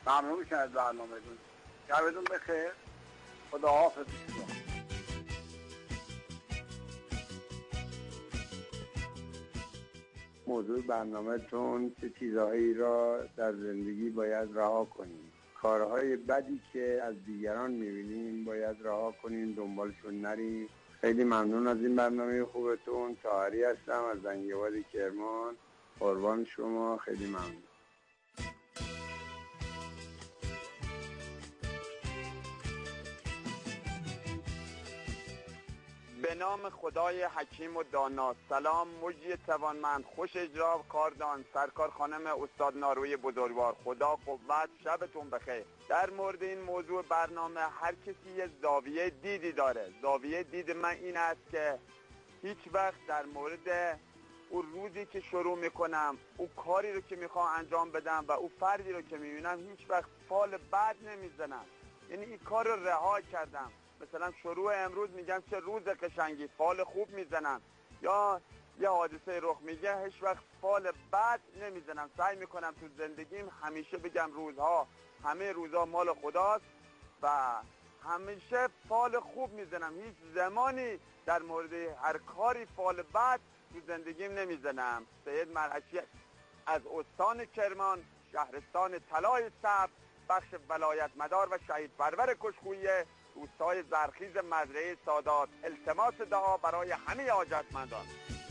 ممنون میشن از برنامه‌تون. شبتون بخیر. خداحافظ. موضوع برنامه‌تون چه چیزهایی را در زندگی باید رها کنیم. کارهای بدی که از دیگران می‌بینیم باید رها کنیم، دنبالشون نریم. خیلی ممنون از این برنامه خوبتون. طاهری هستم از زنگباد کرمان. قربان شما، خیلی ممنون. به نام خدای حکیم و دانا. سلام مجری توانمند، خوش اجرا کاردان، سرکار خانم استاد ناروی بزرگوار. خدا قوت، شبتون بخیر. در مورد این موضوع برنامه، هر کسی یه زاویه دیدی داره. زاویه دید من این است که هیچ وقت در مورد اون روزی که شروع میکنم، اون کاری رو که میخوام انجام بدم و اون فردی رو که میبینم، هیچ وقت فال بد نمیزنم. یعنی این کار رو رها کردم. مثلا شروع امروز میگم چه روز قشنگی، فال خوب میزنم. یا یه حادثه رخ میگه، هیچ وقت فال بد نمیزنم. سعی میکنم تو زندگیم همیشه بگم همه روزها مال خداست و همیشه فال خوب میزنم. هیچ زمانی در مورد هر کاری فال بد تو زندگیم نمیزنم. سید مرعشی از استان کرمان، شهرستان طلای سبز، بخش ولایت مدار و شهید پرور کشکویه، روستای زرخیز مزرعه سادات. التماس دعا برای همه حاجتمندان.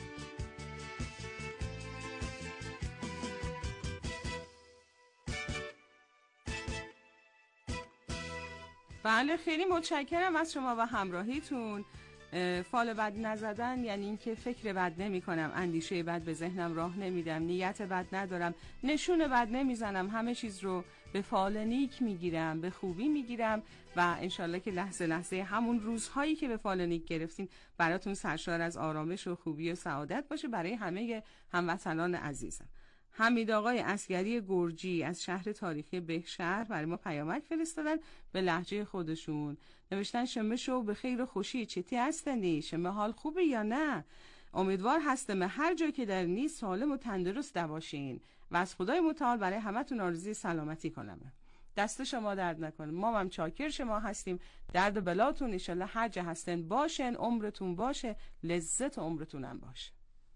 بله، خیلی متشکرم از شما و همراهیتون. فال بد نزدن یعنی اینکه فکر بد نمی کنم، اندیشه بد به ذهنم راه نمیدم، نیت بد ندارم، نشون بد نمیزنم، همه چیز رو به فال نیک میگیرم، به خوبی میگیرم و انشالله که لحظه لحظه همون روزهایی که به فال نیک گرفتین براتون سرشار از آرامش و خوبی و سعادت باشه. برای همه هموطنان عزیزم. حمید آقای عسگری گرجی از شهر تاریخی بهشهر برای ما پیامک فرستادن به لهجه خودشون. نوشتن شمه شو به خیر و خوشی، چتی هستنی؟ شمه حال خوبه یا نه؟ امیدوار هستم هر جا که در نیست سالم و تندرست باشین و از خدای متعال برای همتون آرزوی سلامتی کنم. دست شما درد نکنه. ما هم چاکر شما هستیم. درد و بلاتون ان شاءالله هر جا هستن باشن، عمرتون باشه، لذت عمرتون هم باشه.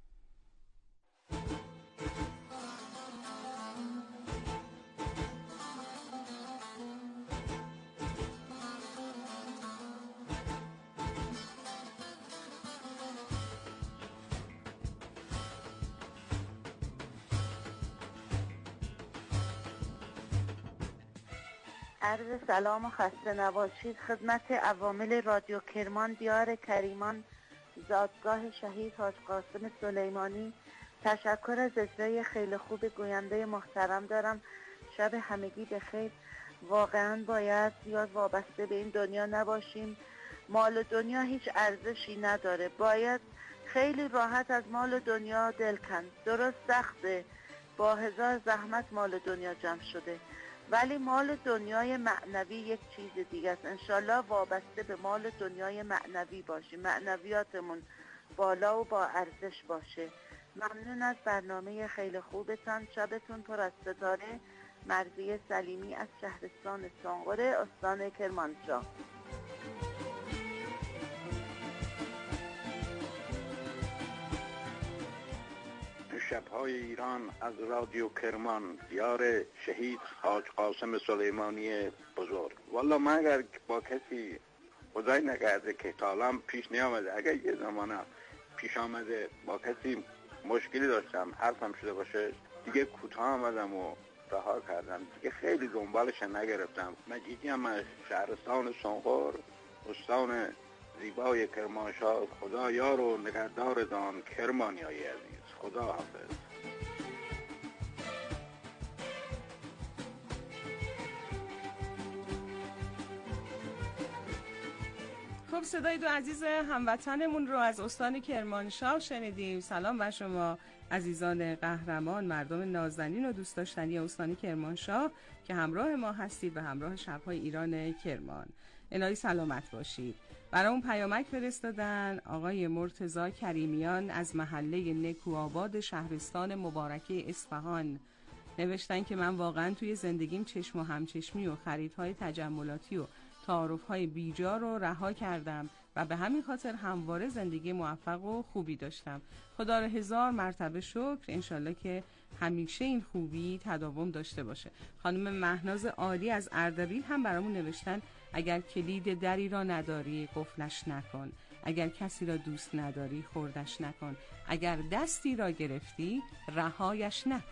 عرض سلام و خسته نباشید خدمت عوامل رادیو کرمان دیار کریمان، زادگاه شهید حاج قاسم سلیمانی. تشکر از اجرای خیلی خوب گوینده محترم دارم. شب همگی بخیر. واقعا باید زیاد وابسته به این دنیا نباشیم. مال دنیا هیچ ارزشی نداره. باید خیلی راحت از مال دنیا دل کند. درست سخته، با هزار زحمت مال دنیا جمع شده، ولی مال دنیای معنوی یک چیز دیگه است. انشالله وابسته به مال دنیای معنوی باشیم، معنویاتمون بالا و با ارزش باشه. ممنون از برنامه خیلی خوبتان. شبتون پر از ستاره. مرضیه سلیمی از شهرستان سنقره، استان کرمانشاه. شب‌های ایران از رادیو کرمان، دیار شهید حاج قاسم سلیمانی بزرگ. والا من اگر با کسی خدای نکرده که تا الان پیش نیامده، اگر یه زمانه پیش آمده با کسی مشکلی داشتم حرفم شده باشه، دیگه کوتاه آمدم و رها کردم، دیگه خیلی دنبالش نگرفتم. مجیدی هم از شهرستان سنقر، استان زیبای کرمانشاه. خدا یار و نگهدار دان کرمانیای عزیز. خدا حافظ. خب صدای دو عزیز هموطنمون رو از استان کرمانشاه شنیدیم. سلام بر شما عزیزان قهرمان، مردم نازنین و دوست داشتنی استان کرمانشاه که همراه ما هستید و همراه شب‌های ایران کرمان. الهی سلامت باشید. برامون پیامک فرستادن آقای مرتضی کریمیان از محله نکوآباد شهرستان مبارکه اصفهان. نوشتن که من واقعا توی زندگیم چشم و همچشمی و خریدهای تجملاتی و تعارفهای بیجا رو رها کردم و به همین خاطر همواره زندگی موفق و خوبی داشتم. خدا را 1000 مرتبه شکر. انشالله که همیشه این خوبی تداوم داشته باشه. خانم مهناز عالی از اردبیل هم برامون نوشتن اگر کلید دری را نداری قفلش نکن، اگر کسی را دوست نداری خردش نکن، اگر دستی را گرفتی رهایش نکن.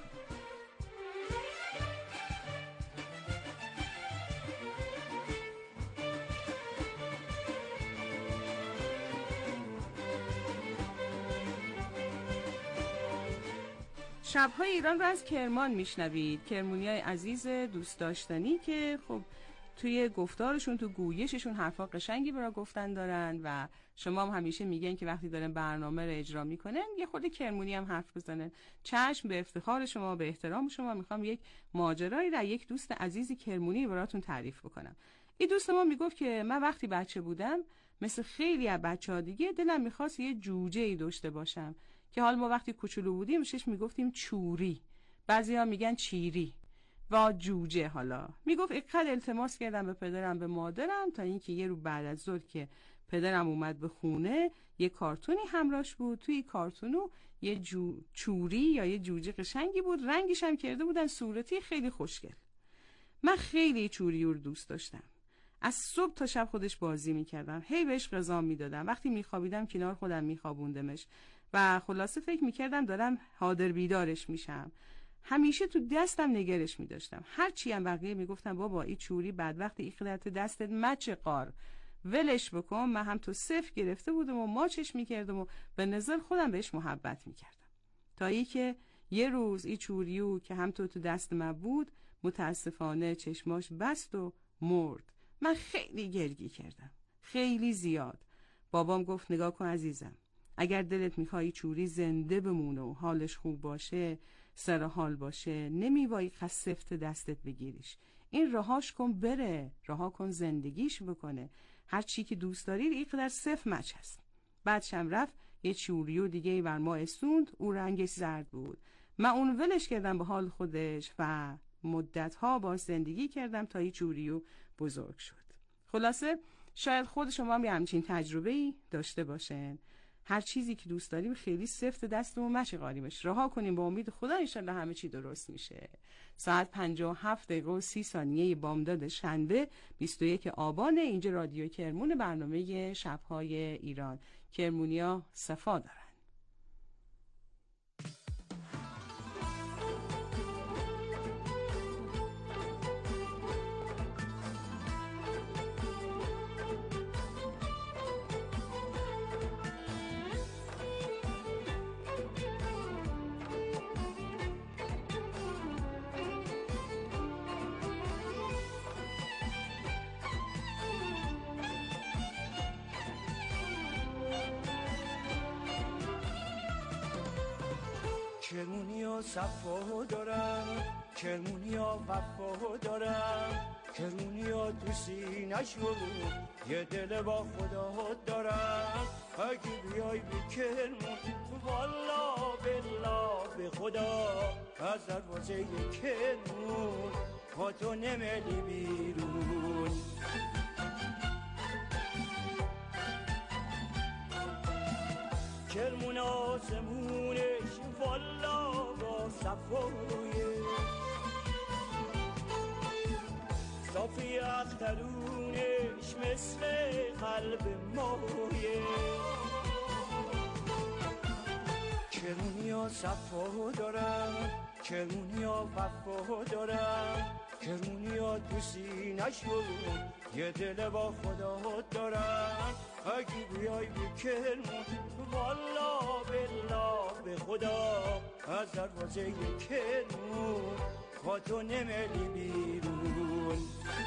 شب‌های ایران رو از کرمان میشنوید. کرمونیای عزیز دوست داشتنی که خب توی گفتارشون، تو گویششون حرفا قشنگی برای گفتن دارن و شما هم همیشه میگن که وقتی دارن برنامه رو اجرا میکنن یه خود کرمونی هم حرف بزنن. چشم، به افتخار شما، به احترام شما میخوام یک ماجرایی را یک دوست عزیزی کرمونی براتون تعریف بکنم. این دوست ما میگفت که من وقتی بچه بودم مثل خیلی از بچه‌ها دیگه دلم میخواست یه جوجه‌ای داشته باشم که حال ما وقتی کوچولو بودیم شش میگفتیم چوری، بعضیا میگن چیری و جوجه. حالا میگفت اینقدر التماس کردم به پدرم به مادرم تا اینکه یه رو بعد از ظهر که پدرم اومد به خونه یه کارتونی همراهش بود، توی کارتونو یه چوری یا یه جوجه قشنگی بود، رنگش هم کرده بودن صورتی خیلی خوشگل. من خیلی چوری رو دوست داشتم. از صبح تا شب خودش بازی میکردم، هی بهش غذا میدادم، وقتی میخوابیدم کنار خودم میخوابوندمش و خلاصه فکر میکردم دارم حاضر بیدارش میشم. همیشه تو دستم نگرش میداشتم. هرچی هم بقیه میگفتم بابا این چوری بدبخت ایخدت دستت مچ قار ولش بکن، من هم تو صفر گرفته بودم و ماچش میکردم و به نظر خودم بهش محبت میکردم. تا ای که یه روز این چوریو که هم تو دست من بود متاسفانه چشماش بست و مرد. من خیلی گریه کردم، خیلی زیاد. بابام گفت نگاه کن عزیزم، اگر دلت میخوای چوری زنده بمونه و حالش خوب باشه، سر حال باشه، نمیوایی خسفت دستت بگیریش. این رهاش کن بره، رها کن زندگیش بکنه. هر چی که دوست داری اینقدر صف مچ هست. بعدشم رفت یه چوریو دیگه بر ما اسوند، او رنگش زرد بود. من اون ولش کردم به حال خودش و مدتها با زندگی کردم تا یه چوریو بزرگ شد. خلاصه شاید خود شما هم همچین تجربه‌ای داشته باشین. هر چیزی که دوست داریم خیلی سفت دستمون مشه قاریمش، رها کنیم با امید خدا انشالله همه چی درست میشه. ساعت 57 دقیقه و 30 ثانیه بامداد شنبه 21 آبان. اینجا رادیو کرمون، برنامه شب‌های ایران. کرمونیا صفا دارن. کرمونیا صفا دارم، کرمونیا وفا دارم، کرمونیا تو سینه‌شو یه دل با خدا دارم. اگه بیای به کرمون والا بالله به خدا از دروازه کرمون با تو نمیلی بیرون. کرمون آسمونش والا با صفایه، صافی اخترونش مثل قلب مایه. کرمونیا صفا دارم، کرمونیا وفا دارم، کرمونیا تو سینه‌شو یه دل با خدا دارم. اگه بیای به کرمون والا بالله به خدا از دروازه کرمون با تو نمیلی بیرون.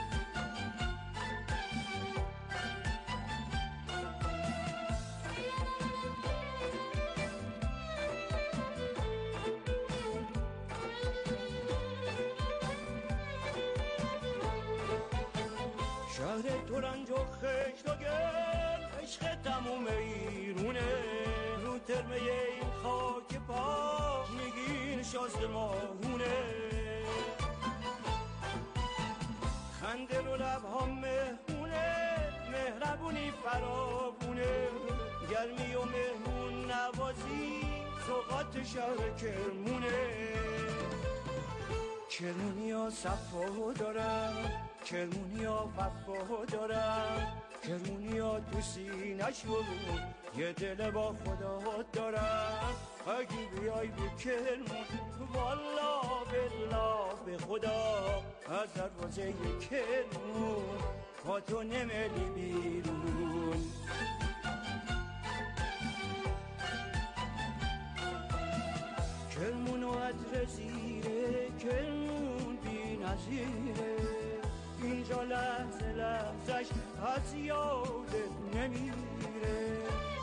شهر تورنج و خشت و گل عشق تموم ایرونه، ترمه این خاک پا میگین شازده ماهونه. من دل و لبها مهمونه، مهربونی فراوونه، گرمی و مهمون نوازی سوقات شهر کرمونه. کرمونیا صفا دارم، کرمونیا وفا دارم، کرمونیا تو سینه‌شون یه دل با خدا دارم. اگه بیای به کرمون والا بالله به خدا، از دروازه کرمون با تو نمیلی بیرون. کرمون و عطر زیره، کرمون بی نظیره، اینجا لحظه لحظش از یادت نمیره.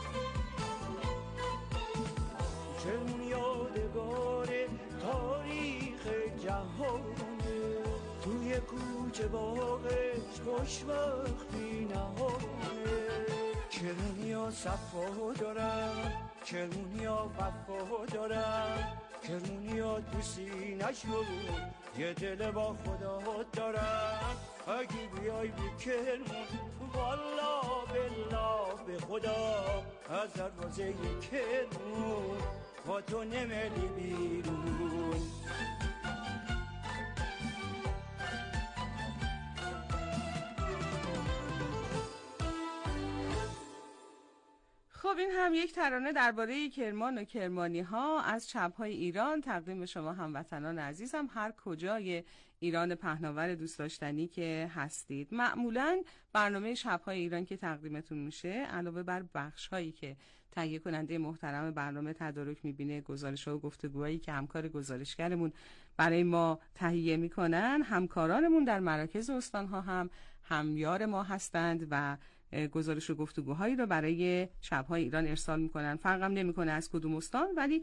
کرمون یادگار تاریخ جهانه، توی کوچه باغش خوشبختی نهانه. کرمونیا صفا دارم، کرمونیا وفا دارم، کرمونیا تو سینه‌شون یه دل با خدا دارم. اگه بیای بی کرمون والا بالله به خدا، از دروازه کرمون با تو نمیلی بیرون. خب این هم یک ترانه درباره کرمان و کرمانی ها از چپ‌های ایران تقدیم به شما هموطنان عزیزم هر کجای ایران پهناور دوست داشتنی که هستید. معمولاً برنامه شب‌های ایران که تقدیمتون میشه علاوه بر بخش‌هایی که تهیه کننده محترم برنامه تدارک میبینه، گزارش‌ها و گفتگوهایی که همکار گزارشگرمون برای ما تهیه میکنن، همکارانمون در مراکز استان‌ها هم همیار ما هستند و گزارش و گفتگوهایی رو برای شب‌های ایران ارسال میکنن. فرقم نمیکنه از کدوم استان. ولی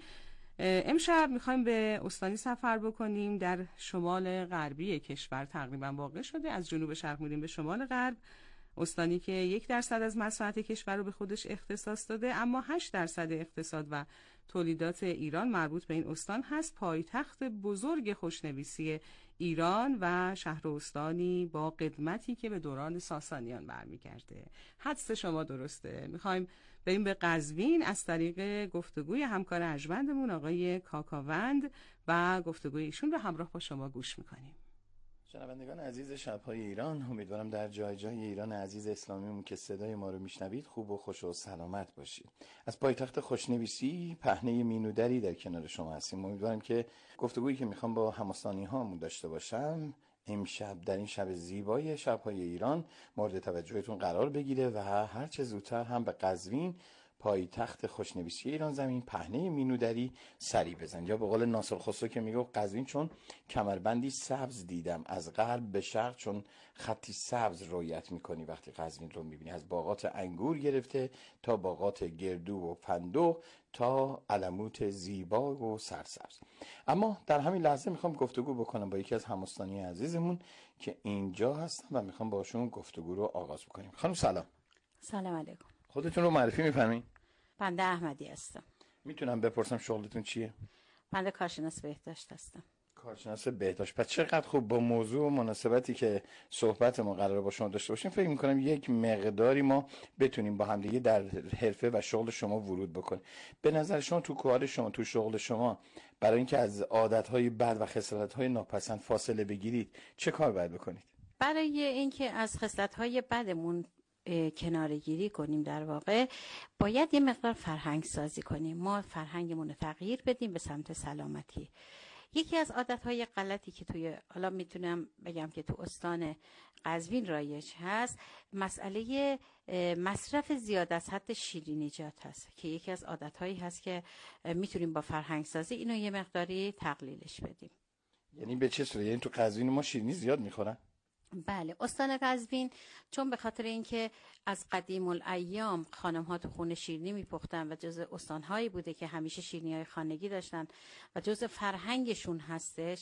امشب میخوایم به استانی سفر بکنیم در شمال غربی کشور تقریبا واقع شده. از جنوب شرق میریم به شمال غرب، استانی که 1% از مساحت کشور رو به خودش اختصاص داده، اما 8% اقتصاد و تولیدات ایران مربوط به این استان هست. پایتخت بزرگ خوشنویسی ایران و شهر و استانی با قدمتی که به دوران ساسانیان برمیگرده. حدس شما درسته. میخوایم بریم به قزوین از طریق گفتگوی همکار ارجمندمون آقای کاکاوند و گفتگوی ایشون رو همراه با شما گوش میکنیم. شنوندگان عزیز شب‌های ایران، امیدوارم در جای جای ایران عزیز اسلامیمون که صدای ما رو میشنوید خوب و خوش و سلامت باشید. از پایتخت خوشنویسی پهنه مینودری در کنار شما هستیم. امیدوارم که گفتگویی که میخوام با همستانی هامون داشته باشم امشب در این شب زیبای شب‌های ایران مورد توجهتون قرار بگیره و هر چه زودتر هم به قزوین پایتخت خوشنویسی ایران زمین پهنه مینودری سری بزن. یا به قول ناصر خسرو که میگه قزوین چون کمربندی سبز دیدم، از غرب به شرق چون خطی سبز رویت میکنی. وقتی قزوین رو میبینی از باغات انگور گرفته تا باغات گردو و فندق تا علموت زیبا و سرسبز. اما در همین لحظه میخوام گفتگو بکنم با یکی از همستانی عزیزمون که اینجا هستن و میخوام باشون گفتگو رو آغاز بکنیم. خانم سلام. سلام علیکم. خودتون رو معرفی می‌فرمایید؟ بنده احمدی هستم. میتونم بپرسم شغلتون چیه؟ بنده کارشناس بهداشت هستم. کارشناس بهداشت. پس چقدر خوب با موضوع و مناسبتی که صحبت ما قراره با شما داشته باشیم فکر می‌کنم یک مقداری ما بتونیم با هم دیگه در حرفه و شغل شما ورود بکنیم. به نظر شما تو کار شما، تو شغل شما، برای اینکه از عادت‌های بد و خصلت‌های ناپسند فاصله بگیرید چه کار باید بکنید؟ برای اینکه از خصلت‌های بدمون کناره‌گیری کنیم در واقع باید یه مقدار فرهنگ سازی کنیم. ما فرهنگمون رو تغییر بدیم به سمت سلامتی. یکی از عادت‌های غلطی که حالا میتونم بگم که تو استان قزوین رایج هست، مسئله مصرف زیاد از حد شیرینیجات هست که یکی از عادت‌هایی هست که میتونیم با فرهنگ سازی اینو یه مقداری تقلیلش بدیم. یعنی به چه صورت؟ یعنی تو قزوین ما شیرینی زیاد میخورن؟ بله، استان قزوین چون به خاطر اینکه از قدیم الایام خانم ها تو خونه شیرینی میپختن و جز استانهایی بوده که همیشه شیرینی های خانگی داشتن و جز فرهنگشون هستش،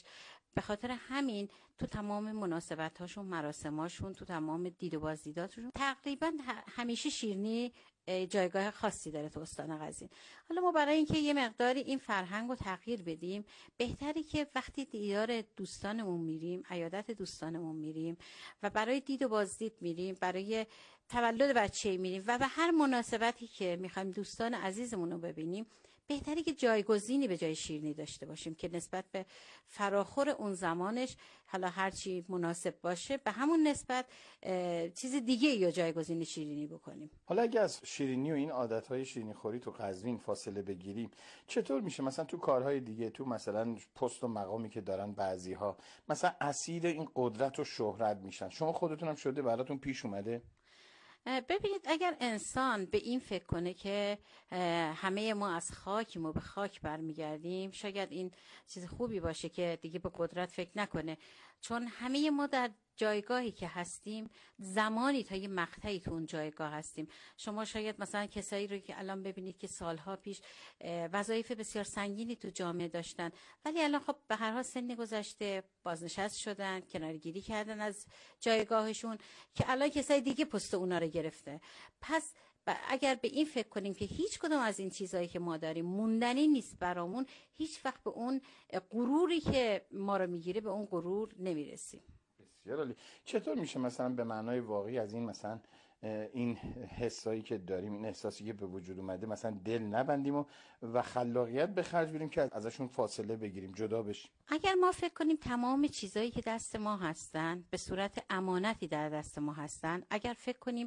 به خاطر همین تو تمام مناسبت‌هاشون، مراسم‌هاشون، تو تمام دید و بازدیداتشون تقریبا همیشه شیرینی جایگاه خاصی داره تو استان قزوین. حالا ما برای اینکه یه مقداری این فرهنگ رو تغییر بدیم، بهتری که وقتی دیدار دوستانمون میریم، عیادت دوستانمون میریم و برای دید و بازدید میریم، برای تولد بچه میریم و به هر مناسبتی که میخوایم دوستان عزیزمون رو ببینیم، بهتری که جایگزینی به جای شیرینی داشته باشیم که نسبت به فراخور اون زمانش، حالا هرچی مناسب باشه، به همون نسبت چیز دیگه یا جایگزین شیرینی بکنیم. حالا اگه از شیرینی و این عادتهای شیرینی خوری تو قزوین فاصله بگیریم، چطور میشه مثلا تو کارهای دیگه، تو مثلا پست و مقامی که دارن بعضی‌ها مثلا اسیر این قدرت و شهرت میشن؟ شما خودتونم شده براتون پیش اومده؟ ببینید، اگر انسان به این فکر کنه که همه ما از خاکیم و به خاک برمیگردیم، شاید این چیز خوبی باشه که دیگه به قدرت فکر نکنه، چون همه ما در جایگاهی که هستیم زمانی تا یه مقطعی تو اون جایگاه هستیم. شما شاید مثلا کسایی رو که الان ببینید که سالها پیش وظایف بسیار سنگینی تو جامعه داشتن، ولی الان خب به هر حال سن گذشته بازنشست شدن، کنارگیری کردن از جایگاهشون که الان کسای دیگه پست اونا رو گرفته. پس اگر به این فکر کنیم که هیچ کدوم از این چیزایی که ما داریم موندنی نیست برامون، هیچ وقت به اون غروری که ما رو میگیره به اون غرور نمیرسیم. بسیار عالی. چطور میشه مثلا به معنای واقعی از این مثلا این حسایی که داریم، این احساسی که به وجود اومده، مثلا دل نبندیم و خلاقیت به خرج بدیم که ازشون فاصله بگیریم، جدا بشیم؟ اگر ما فکر کنیم تمام چیزایی که دست ما هستن به صورت امانتی در دست ما هستن، اگر فکر کنیم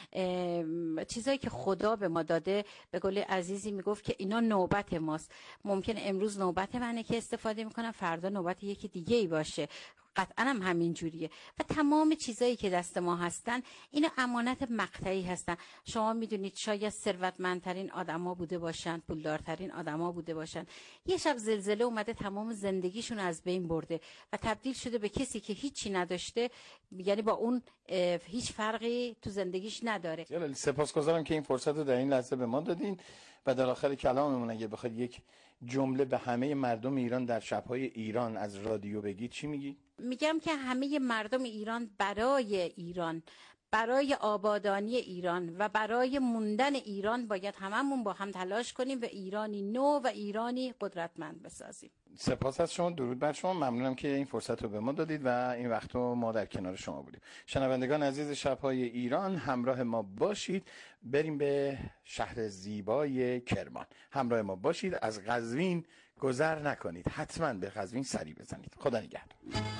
چیزایی که خدا به ما داده، به قول عزیزی میگفت که اینا نوبت ماست، ممکن امروز نوبت منه که استفاده میکنم، فردا نوبت یکی دیگه ای باشه، قطعا هم همین جوریه. و تمام چیزایی که دست ما هستن اینا امانت مقطعی هستن. شما میدونید شاید ثروتمندترین آدما بوده باشن، پولدارترین آدما بوده باشن، یه شب زلزله اومده تمام زندگیشون از بین برده و تبدیل شده به کسی که هیچی نداشته، یعنی با اون هیچ فرقی تو زندگیش نداره. سپاسگزارم که این فرصت رو در این لحظه به ما دادین و در آخر کلاممون اگه بخواید یک جمله به همه مردم ایران در شب‌های ایران از رادیو بگید، چی میگی؟ میگم که همه مردم ایران برای ایران، برای آبادانی ایران و برای موندن ایران باید هممون با هم تلاش کنیم و ایرانی نو و ایرانی قدرتمند بسازیم. سپاس از شما، درود بر شما، ممنونم که این فرصت رو به ما دادید و این وقت رو ما در کنار شما بودیم. شنوندگان عزیز شب‌های ایران، همراه ما باشید، بریم به شهر زیبای کرمان. همراه ما باشید، از قزوین گذر نکنید، حتما به قزوین سری بزنید. خدا نگهدار.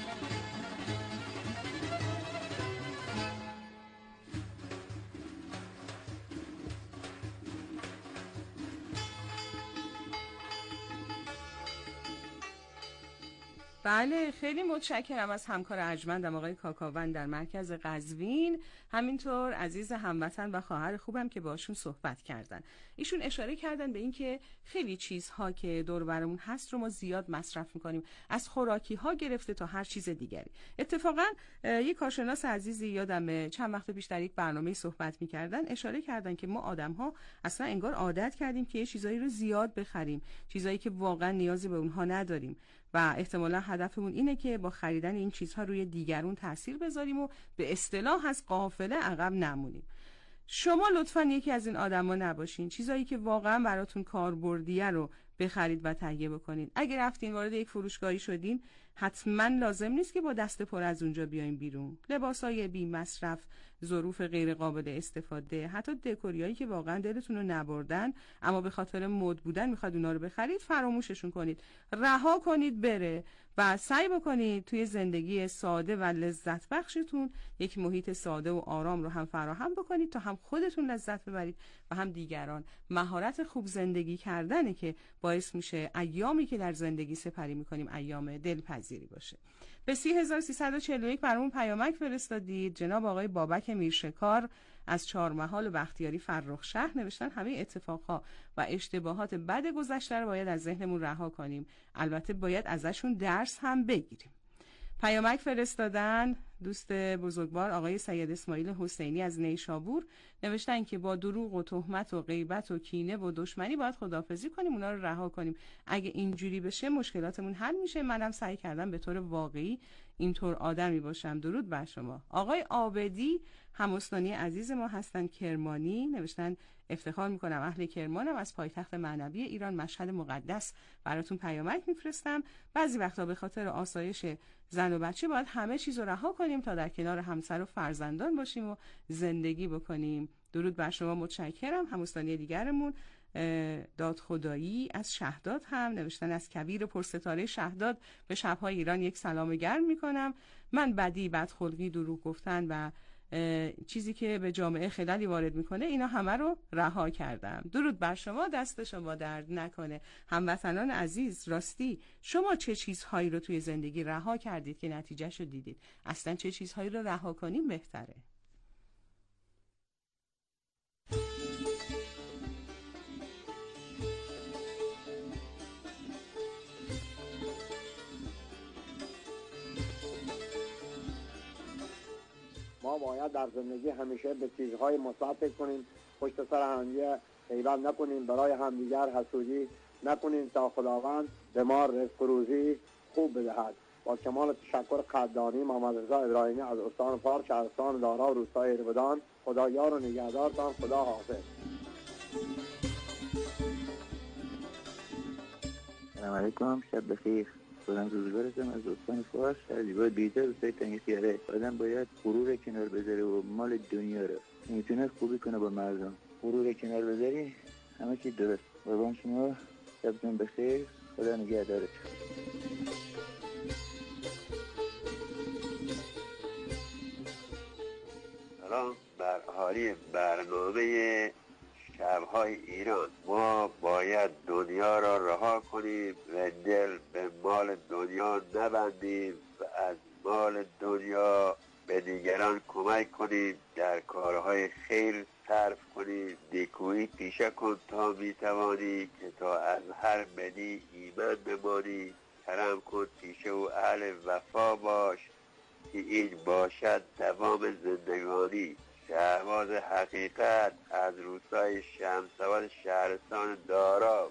بله، خیلی متشکرم از همکار ارجمندم آقای کاکاوند در مرکز قزوین، همینطور عزیز هموطن و خواهر خوبم که باشون صحبت کردن. ایشون اشاره کردن به این که خیلی چیزها که دور برمون هست رو ما زیاد مصرف میکنیم، از خوراکی ها گرفته تا هر چیز دیگری. اتفاقا یک کارشناس عزیزی یادم چند وقت پیش در یک برنامه صحبت میکردن، اشاره کردن که ما آدم ها اصلا انگار عادت کردیم که یه چیزایی رو زیاد بخریم، چیزایی که واقعا نیازی به اونها نداریم و احتمالا هدفمون اینه که با خریدن این چیزها روی دیگرون تأثیر بذاریم و به اصطلاح از قافله عقب نمونیم. شما لطفاً یکی از این آدما نباشین. چیزایی که واقعا براتون کاربردیه رو بخرید و تهیه بکنید. اگه رفتین وارد یک فروشگاهی شدین، حتما لازم نیست که با دست پر از اونجا بیاین بیرون. لباسای بی مصرف، ظروف غیر قابل استفاده، حتی دکوریایی که واقعا دلتون رو نبردن اما به خاطر مد بودن میخواد اونا رو بخرید، فراموششون کنید، رها کنید بره و سعی بکنید توی زندگی ساده و لذت بخشتون یک محیط ساده و آرام رو هم فراهم بکنید تا هم خودتون لذت ببرید و هم دیگران. مهارت خوب زندگی کردنه که باعث میشه ایامی که در زندگی سپری میکنیم ایام دلپذیری باشه. به 3341 برامون پیامک فرستادید. جناب آقای بابک میرشکار از چهارمحال و بختیاری فرخشهر نوشتن همه اتفاقها و اشتباهات بد گذشته رو باید از ذهنمون رها کنیم، البته باید ازشون درس هم بگیریم. پیامک فرستادن دوست بزرگوار آقای سید اسماعیل حسینی از نیشابور، نوشتن که با دروغ و تهمت و غیبت و کینه و دشمنی باید خداحافظی کنیم، اونا رو رها کنیم. اگه اینجوری بشه مشکلاتمون حل میشه. منم سعی کردم به طور واقعی اینطور آدمی باشم. درود بر شما. آقای عابدی هم‌استانی عزیز ما هستن، کرمانی، نوشتن افتخار میکنم اهل کرمانم، از پایتخت معنوی ایران مشهد مقدس براتون پیامک میفرستم. بعضی وقتا به خاطر آسایش زن و بچه باید همه چیز رو رها کنیم تا در کنار همسر و فرزندان باشیم و زندگی بکنیم. درود بر شما، متشکرم. هم‌استانی دیگرمون داد خدایی از شهداد هم نوشتن از کبیر پرستاره شهداد به شب‌های ایران یک سلام گرم میکنم. من بدی، بدخلقی، دروغ گفتن و چیزی که به جامعه خلالی وارد میکنه اینا همه رو رها کردم. درود بر شما، دست شما درد نکنه. هموطنان عزیز، راستی شما چه چیزهایی رو توی زندگی رها کردید که نتیجهشو دیدید؟ اصلا چه چیزهایی رو رها کنیم بهتره؟ ما باید در زندگی همیشه به چیزهای مثبت فکر کنیم، پشت سر همدیگه غیبت نکنیم، برای همدیگر حسودی نکنیم تا خداوند به ما رزق و روزی خوب بدهد. با کمال تشکر قدردانی، محمد رضا ابراهیمی از استان فارس، شهرستان دارا، روستای ایربدان. خدا یار و نگهدارتان. خدا حافظ. سلام علیکم، شب بخیر. خودم روزگارتم از استان فارس، شهر زیبای بیجا، روستای تنگسیاره. آدم باید غرور کنار بذاره و مال دنیا رو میتونه خوبی کنه با مردم. غرور کنار بذاری همه چی درست. قربان شما، شبتون بخیر. خدا نگهدارت. سلام بر اهالی برنامه شب‌های ایران. ما باید دنیا را رها کنیم و دل به مال دنیا نبندیم و از مال دنیا به دیگران کمک کنیم، در کارهای خیر صرف کنیم. نیکویی پیشه کن تا میتوانی که تا از هر بدی ایمن بمانی. کرم کن پیشه و اهل وفا باش که این باشد دوام زندگانی. شهباز حقیقت از روستای شمس‌آباد، شهرستان دارا.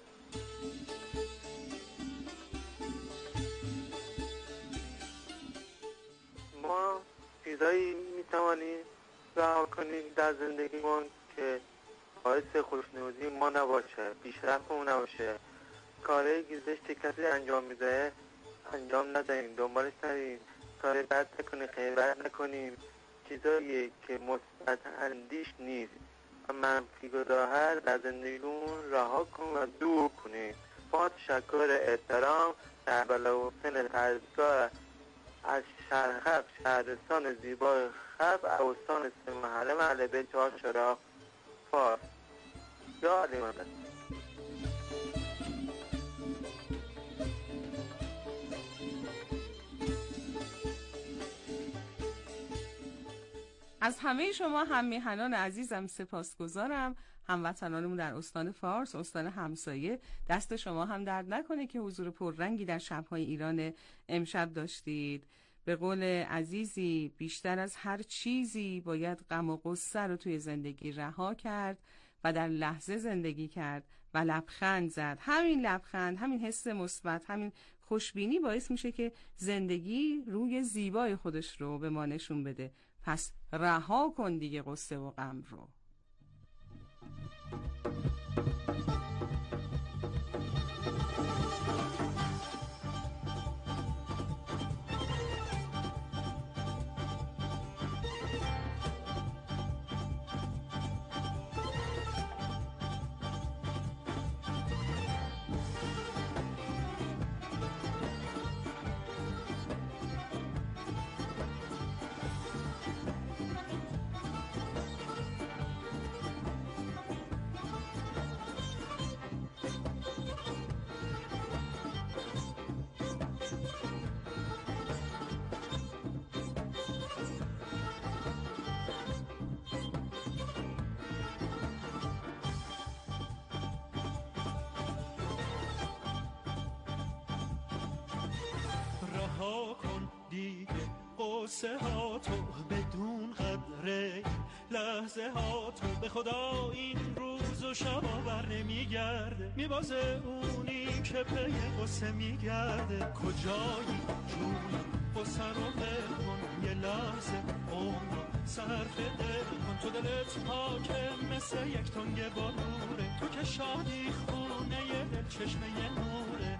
ما چیزایی میتوانیم رها کنیم در زندگیمون که باعث خوشنودی ما نباشه، پیشرفتمون نباشه. کارهای زشت کسی انجام میده انجام ندهیم، دنبالش نریم. کار بد نکنیم، غیبت نکنیم. چیزایی که مثبت اندیش نیست و منفی گراه در زندگیمون رها کنیم و دور کنیم. با تشکر احترام در بلوحسین ترزگاه از شهرخب، شهرستان زیبای خب، استان سه محله، محله به 4 چراغ فارس. یا علی مدد. از همه شما هم میهنان عزیزم سپاسگزارم. هموطنانمون در استان فارس، استان همسایه، دست شما هم درد نکنه که حضور پررنگی در شب‌های ایران امشب داشتید. به قول عزیزی، بیشتر از هر چیزی باید غم و غصه رو توی زندگی رها کرد و در لحظه زندگی کرد و لبخند زد. همین لبخند، همین حس مثبت، همین خوشبینی باعث میشه که زندگی روی زیبای خودش رو به ما نشون بده. پس رها کن دیگه غصه و غم رو. ها تو بدون قدره، لحظه ها تو به خدا این روز و شب بر نمیگرده، میبازه اونی که پی قصه میگرده. کجایی جونم قصه رو بکن، یه لحظه عمر صرف دل کن. تو دلت پاکه مثل یک تنگ بلوره، تو که شادی خونه یه دل چشمه یه نوره.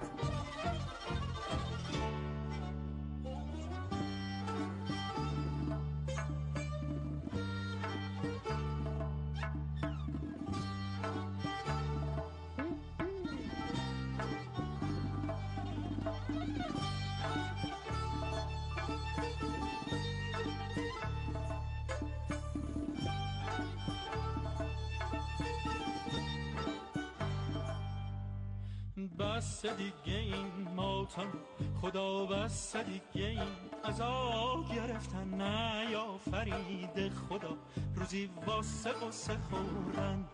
بس دیگه این ماتم خدا، بس دیگه این عذاب گرفتن نیافرید خدا، روزی واسه قصه خوردن.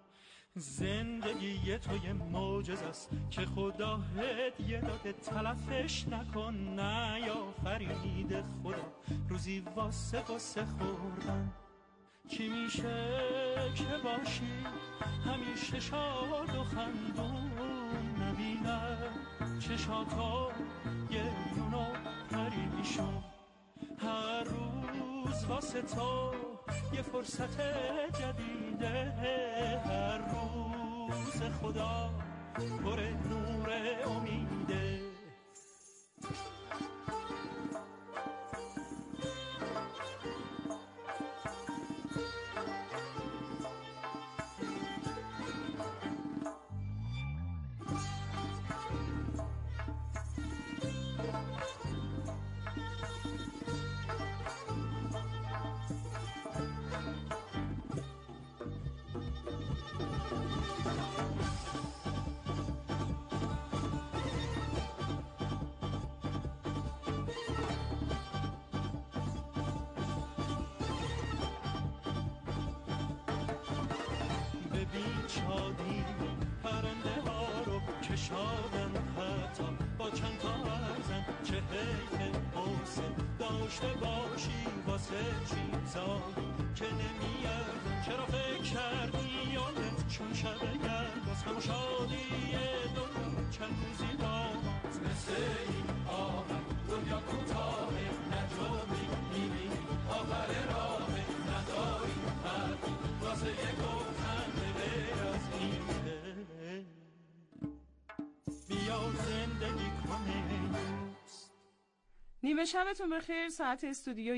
زندگی تو یه معجزه است که خدا هدیه داده، تلفش نکن نیافرید خدا، روزی واسه قصه خوردن. چی میشه که باشی همیشه شاد و خندون، نبینم چشاتا گریون و پریشون. هر روز واسه تو یه فرصت جدیده، هر روز خدا پر نور امیده. شادی پرنده ها رو که شادن، حتی با چند تا ارزن. چه حیف حسن داشته باشی واسه چیزایی که نمیارزن. چرا فکر کردی یادت چون شب گرد باز هم شادی دنیا چند روزی باز. مثل این آهن دنیا کوتاهه، نجومی میبینی آخر راه، نداری حرفی واسه یک گفتن نیمه شبتون بخیر. ساعت استودیو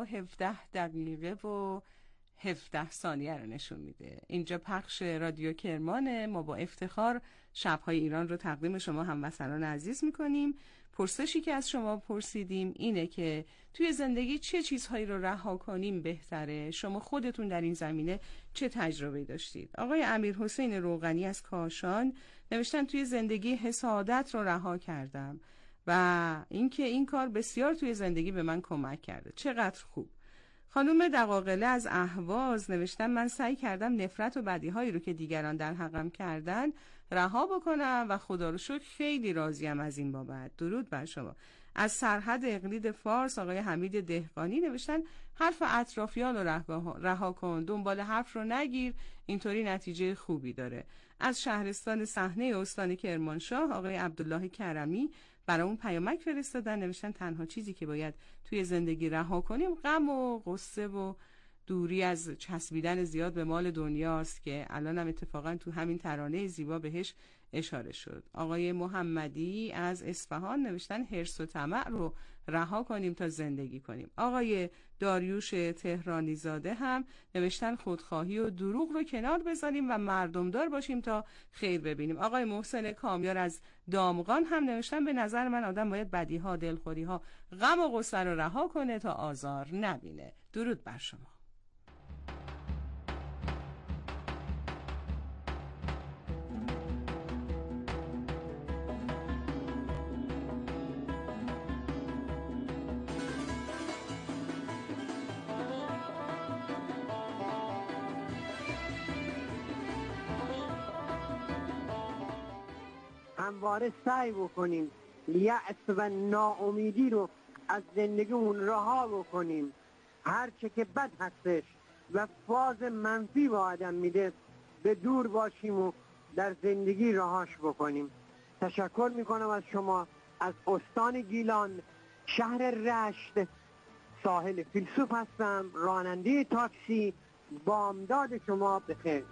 1:17 رو نشون میده. اینجا پخش رادیو کرمانه. ما با افتخار شب‌های ایران رو تقدیم شما هموطنان عزیز میکنیم. پرسشی که از شما پرسیدیم اینه که توی زندگی چه چیزهایی رو رها کنیم بهتره؟ شما خودتون در این زمینه چه تجربه داشتید؟ آقای امیرحسین روغنی از کاشان نوشتن توی زندگی حسادت رو رها کردم و اینکه این کار بسیار توی زندگی به من کمک کرده. چقدر خوب. خانم دقاقله از اهواز نوشتن من سعی کردم نفرت و بدیهایی رو که دیگران در حقم کردن رها بکنم و خدا رو شکر خیلی راضیم از این بابت. درود بر شما. از سرحد اقلید فارس آقای حمید دهقانی نوشتن حرف اطرافیان رو رها کن، دنبال حرف رو نگیر، اینطوری نتیجه خوبی داره. از شهرستان صحنه استان کرمانشاه آقای عبدالله کرمی برامون پیامک فرستادن، نوشتن تنها چیزی که باید توی زندگی رها کنیم غم و غصه و دوری از چسبیدن زیاد به مال دنیاست که الان هم اتفاقا تو همین ترانه زیبا بهش اشاره شد. آقای محمدی از اصفهان نوشتن حرص و طمع رو رها کنیم تا زندگی کنیم. آقای داریوش تهرانی زاده هم نوشتن خودخواهی و دروغ رو کنار بذاریم و مردمدار باشیم تا خیر ببینیم. آقای محسن کامیار از دامغان هم نوشتن به نظر من آدم باید بدیها، دلخوریها، غم و غصه رو رها کنه تا آزار نبینه. درود بر شما. همواره سعی بکنیم یأس و ناامیدی رو از زندگیمون رها بکنیم هر چه که بد هستش و فاز منفی با آدم میده به دور باشیم و در زندگی رهاش بکنیم. تشکر میکنم از شما، از استان گیلان، شهر رشت، ساحل فیلسوف هستم، راننده تاکسی. بامداد شما بخیر.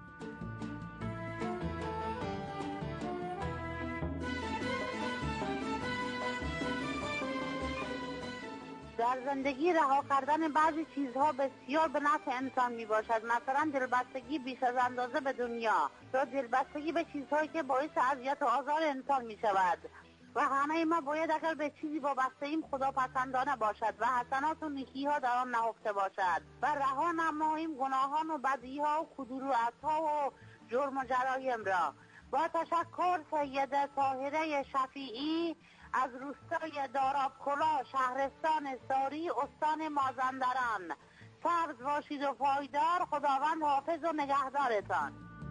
در زندگی رها کردن بعضی چیزها بسیار به نفع انسان می باشد. مثلا دلبستگی بیش از اندازه به دنیا یا دلبستگی به چیزهایی که باعث اذیت و آزار انسان می شود. و همه ما باید اگر به چیزی وابسته ایم خدا پسندانه باشد و حسنات و نیکی ها در آن نهفته باشد و رها نماییم گناهان و بدی ها و کدورت ها و جرم و جرایم را. با تشکر سید طاهره شفیعی از روستای دارابکلا، شهرستان ساری، استان مازندران. سبز باشید و پایدار. خداوند حافظ و نگهدارتان.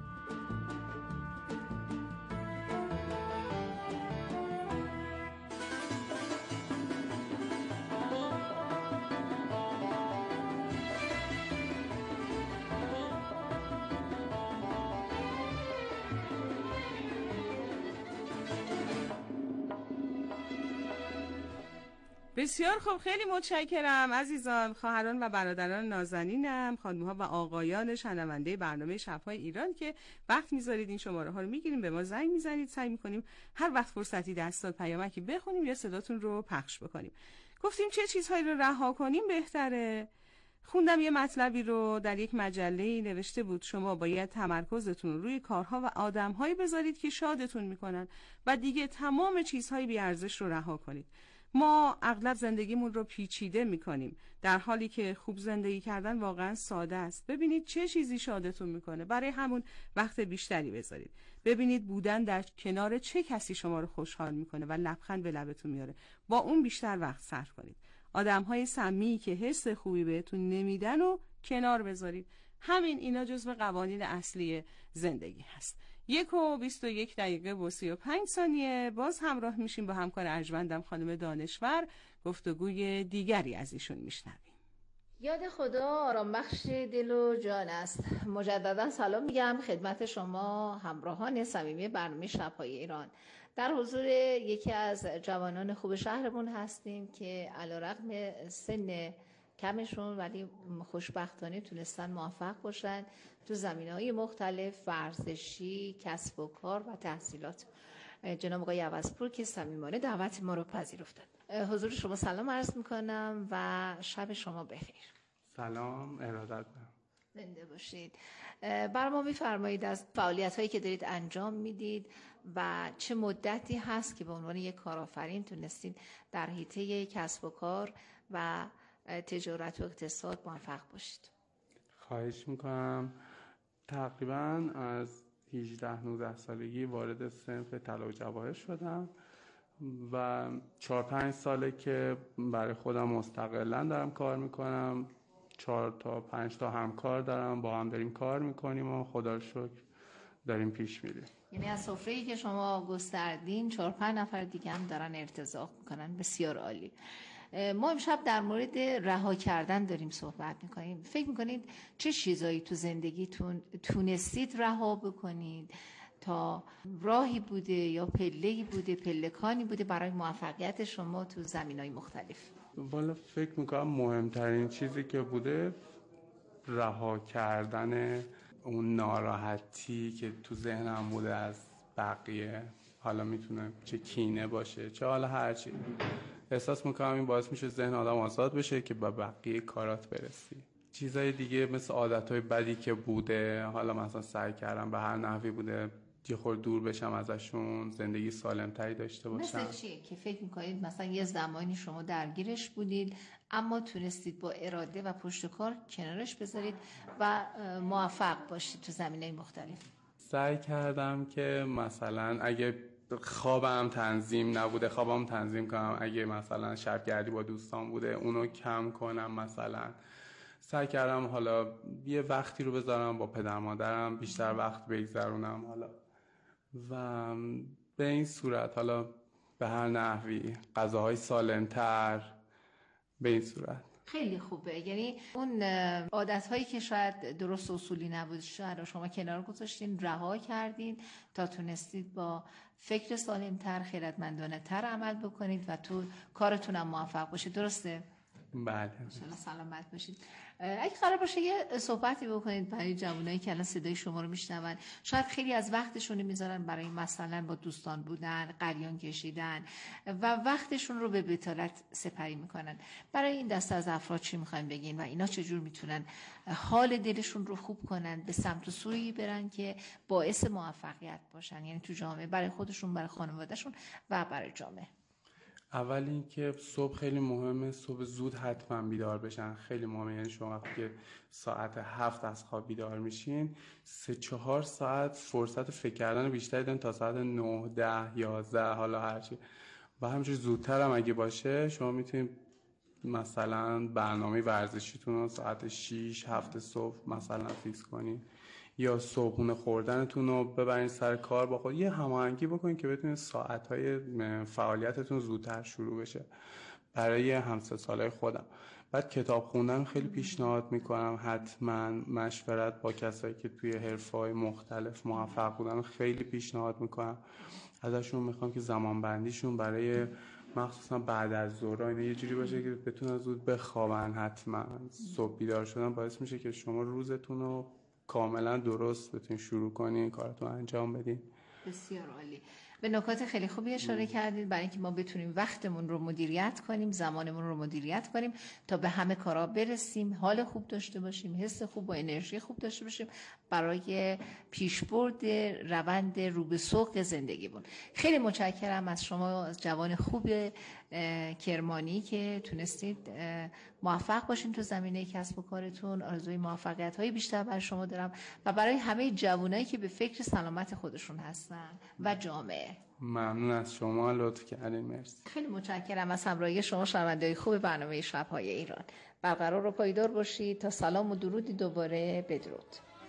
بسیار خب، خیلی متشکرم عزیزان، خواهران و برادران نازنینم، خانم‌ها و آقایان شنونده برنامه شب‌های ایران که وقت می‌ذارید این شماره ها رو می‌گیریم، به ما زنگ می‌زنید، سعی می‌کنیم هر وقت فرصتی دست داد پیامکی بخونیم یا صداتون رو پخش بکنیم. گفتیم چه چیزهایی رو رها کنیم بهتره. خوندم یه مطلبی رو در یک مجله‌ای نوشته بود شما باید تمرکزتون روی کارها و آدم‌هایی بذارید که شادتون می‌کنن و دیگه تمام چیزهای بی‌ارزش رو رها کنید. ما اغلب زندگیمون رو پیچیده میکنیم، در حالی که خوب زندگی کردن واقعا ساده است. ببینید چه چیزی شادتون میکنه، برای همون وقت بیشتری بذارید. ببینید بودن در کنار چه کسی شما رو خوشحال میکنه و لبخند به لبتون میاره، با اون بیشتر وقت صرف کنید. آدمهای سمی که حس خوبی بهتون نمیدن و کنار بذارید. همین اینا جزو قوانین اصلی زندگی هست. 1:21 باز همراه میشیم با همکار ارجمندم خانم دانشور، گفتگوی دیگری از ایشون میشنویم. یاد خدا آرام بخش دل و جان است. مجددا سلام میگم خدمت شما همراهان صمیمی برنامه شب‌های ایران. در حضور یکی از جوانان خوب شهرمون هستیم که علیرغم سن کمشون ولی خوشبختانه تونستن موفق باشن تو زمینه‌های مختلف، ورزشی، کسب و کار و تحصیلات. جناب آقای عوضپور که صمیمانه دعوت ما رو پذیرفتن. حضور شما سلام عرض میکنم و شب شما بخیر. سلام، ارادت دارم. زنده باشید. بر ما میفرمایید از فعالیت‌هایی که دارید انجام میدید و چه مدتی هست که به عنوان یک کارآفرین تونستید در حیطه کسب و کار و تجارت و اقتصاد موفق باشید؟ خواهش میکنم. تقریبا از 18-19 سالگی وارد صنف طلا و جواهر شدم و 4-5 ساله که برای خودم مستقلا دارم کار میکنم. 4 تا 5 تا همکار دارم، با هم داریم کار میکنیم و خدا رو شکر داریم پیش میریم. یعنی از سفره‌ای که شما گستردین 4-5 نفر دیگه هم دارن ارتزاق میکنن. بسیار عالی. ما امشب در مورد رها کردن داریم صحبت میکنیم. فکر میکنید چه چیزایی تو زندگیتون تونستید رها بکنید؟ تا راهی بوده یا پله‌ای بوده، پلکانی بوده برای موفقیت شما تو زمینهای مختلف؟ والا فکر میکنم مهمترین چیزی که بوده رها کردن اون ناراحتی که تو ذهنم بوده از بقیه. حالا میتونه چه کینه باشه چه حالا هرچی. احساس میکنم این باعث میشه ذهن آدم آزاد بشه که به بقیه کارات برسی. چیزای دیگه مثل عادتهای بدی که بوده، حالا مثلا سعی کردم به هر نحوی بوده یه خورده دور بشم ازشون، زندگی سالمتری داشته باشم. مثل چی که فکر میکنید مثلا یه زمانی شما درگیرش بودید اما تونستید با اراده و پشت کار کنارش بذارید و موفق باشید تو زمینه‌های مختلف؟ سعی کردم که مثلا اگه خوابم تنظیم نبوده خوابم تنظیم کنم، اگه مثلا شبگردی با دوستان بوده اونو کم کنم. مثلا سعی کردم حالا یه وقتی رو بذارم با پدر مادرم، بیشتر وقت بگذرونم حالا و به این صورت حالا به هر نحوی غذاهای سالم‌تر، به این صورت. خیلی خوبه. یعنی اون عادت‌هایی که شاید درست اصولی نبود شاید شما کنار گذاشتین، رها کردین تا تونستید با فکر سالم‌تر، خیرتمندانه تر عمل بکنید و تو کارتون هم موفق باشید. درسته؟ بله. انشالله سلامت باشید. اگه قرار باشه یه صحبتی بکنید برای جوانایی که الان صدای شما رو میشنون، شاید خیلی از وقتشون رو میذارن برای مثلا با دوستان بودن، قریان کشیدن و وقتشون رو به بتالت سپری میکنن، برای این دسته از افراد چی میخواین بگین و اینا چجور میتونن حال دلشون رو خوب کنن، به سمت و سویی برن که باعث موفقیت باشن، یعنی تو جامعه، برای خودشون، برای خانوادهشون و برای جامعه؟ اول اینکه صبح خیلی مهمه، صبح زود حتما بیدار بشن، خیلی مهمه. یعنی شما وقتی که ساعت 7 از خواب بیدار میشین 3-4 ساعت فرصت فکر کردن بیشتری دارین تا ساعت 9 10 11 حالا هرچی. و همینجور زودتر هم اگه باشه شما میتونید مثلا برنامه ورزشیتون رو ساعت 6-7 صبح مثلا فیکس کنین، یا صبحونه خوردنتون رو ببرین سر کار با خود، یه هماهنگی بکنین که بتونید ساعت‌های فعالیتتون زودتر شروع بشه. برای همسالای خودم بعد کتاب خوندن خیلی پیشنهاد میکنم، حتما مشورت با کسایی که توی حرفه‌های مختلف موفق بودن خیلی پیشنهاد میکنم. ازشون میخوام که زمان بندیشون برای مخصوصا بعد از ظهر یه جوری باشه که بتونن زود بخوابن. حتما صبح بیدار شدن باعث میشه که شما روزتون رو کاملا درست بتونین شروع کنین، کارتون انجام بدین. بسیار عالی. به نکات خیلی خوبی اشاره کردید برای اینکه ما بتونیم وقتمون رو مدیریت کنیم، زمانمون رو مدیریت کنیم تا به همه کارا برسیم، حال خوب داشته باشیم، حس خوب و انرژی خوب داشته باشیم برای پیشبرد روند رو به سوق زندگیمون. خیلی متشکرم از شما، از جوان خوب کرمانی که تونستید موفق باشین تو زمینه کسب و کارتون. آرزوی موفقیت‌های بیشتر برای شما دارم و برای همه جوانایی که به فکر سلامت خودشون هستن و جامعه. ممنون از شما، لطف کردین. مرسی. خیلی متشکرم از همراهی شما شنونده‌های خوب برنامه شب‌های ایران. برقرار و پایدار باشید تا سلام و درودی دوباره. بدرود.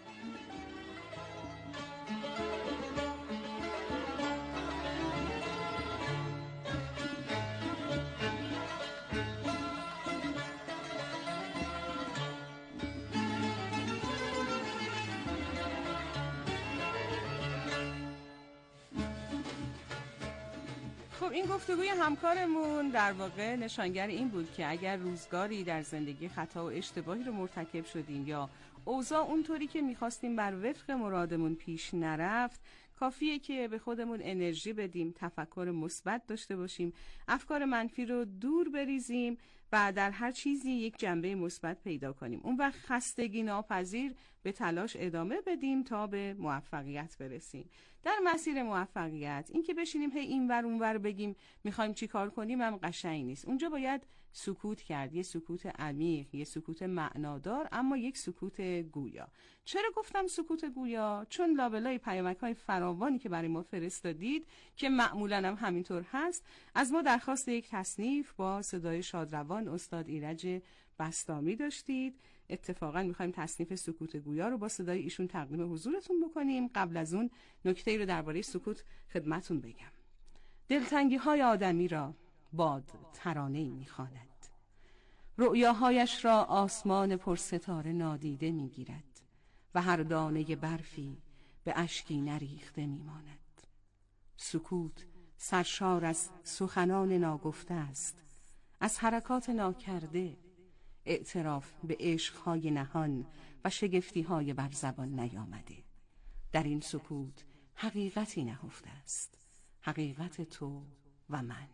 خب این گفتگوی همکارمون در واقع نشانگر این بود که اگر روزگاری در زندگی خطا و اشتباهی رو مرتکب شدیم یا اوضاع اونطوری که میخواستیم بر وفق مرادمون پیش نرفت، کافیه که به خودمون انرژی بدیم، تفکر مثبت داشته باشیم، افکار منفی رو دور بریزیم و در هر چیزی یک جنبه مثبت پیدا کنیم. اون وقت خستگی ناپذیر به تلاش ادامه بدیم تا به موفقیت برسیم. در مسیر موفقیت این که بشینیم هی این ور اون ور بگیم میخوایم چی کار کنیم هم قشنگ نیست. اونجا باید سکوت کرد، یه سکوت عمیق، یه سکوت معنادار، اما یک سکوت گویا. چرا گفتم سکوت گویا؟ چون لابلای پیامک‌های فراوانی که برای ما فرستادید که معمولاً هم همینطور هست، از ما درخواست یک تصنیف با صدای شادروان استاد ایرج بسطامی داشتید. اتفاقا میخوایم تصنیف سکوت گویا رو با صدای ایشون تقدیم حضورتون بکنیم. قبل از اون نکته‌ای رو درباره سکوت خدمتون بگم. دلتنگی‌های آدمی را باد ترانه‌ای می‌خواند، رؤیاهایش را آسمان پرستاره نادیده می‌گیرد و هر دانه برفی به اشکی نریخته می‌ماند. سکوت سرشار از سخنان ناگفته است، از حرکات ناکرده، اعتراف به عشق‌های نهان و شگفتی‌های بر زبان نیامده. در این سکوت حقیقتی نهفته است، حقیقت تو و من.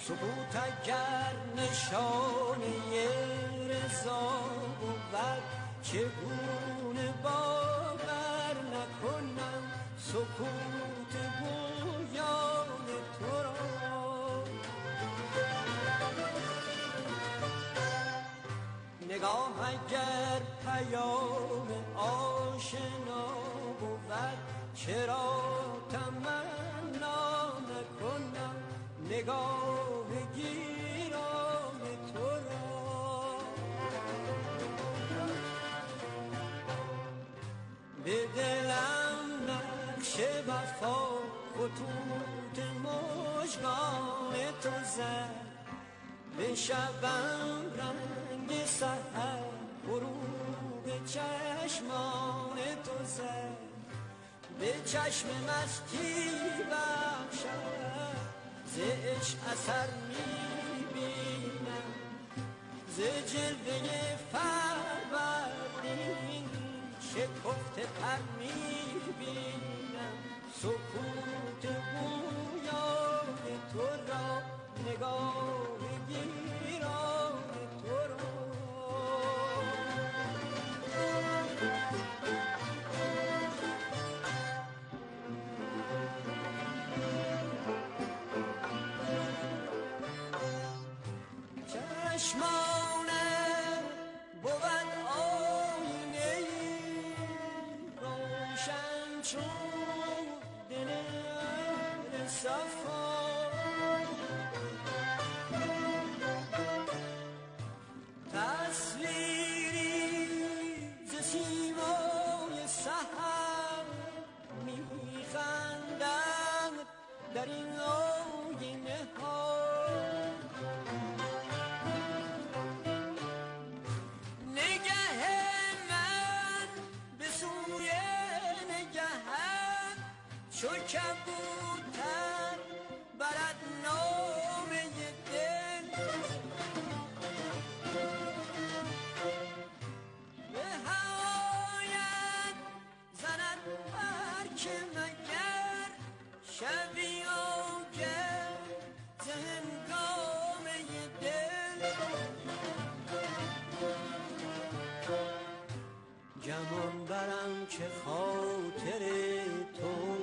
سکوت اگر نشانه رضا بود چگونه باور نکنم سکوت گویان تو را. نگاه اگر پیام آشنا بود چرا تمنا نکنم نگاه گیران تو را. به دلم نقش وفا خطوط مژگان تو زد به شبم رنگ سحر غروب چشمان تو زد به چشم مستی بخشد ز عشق اثر میبینم ز جلوه فروردین شکفته پر میبینم سکوت گویای تو را نگاه گیران تو را. چشمانم بود آینه روشن چون دل صفا. تصویری ز سیمای سحر میخندم در این آینه ها. چو کبوتر برد نامه دل به هوایت زند برک مگر شبی آگر ز هنگامه دل. گمان برم که خاطر تو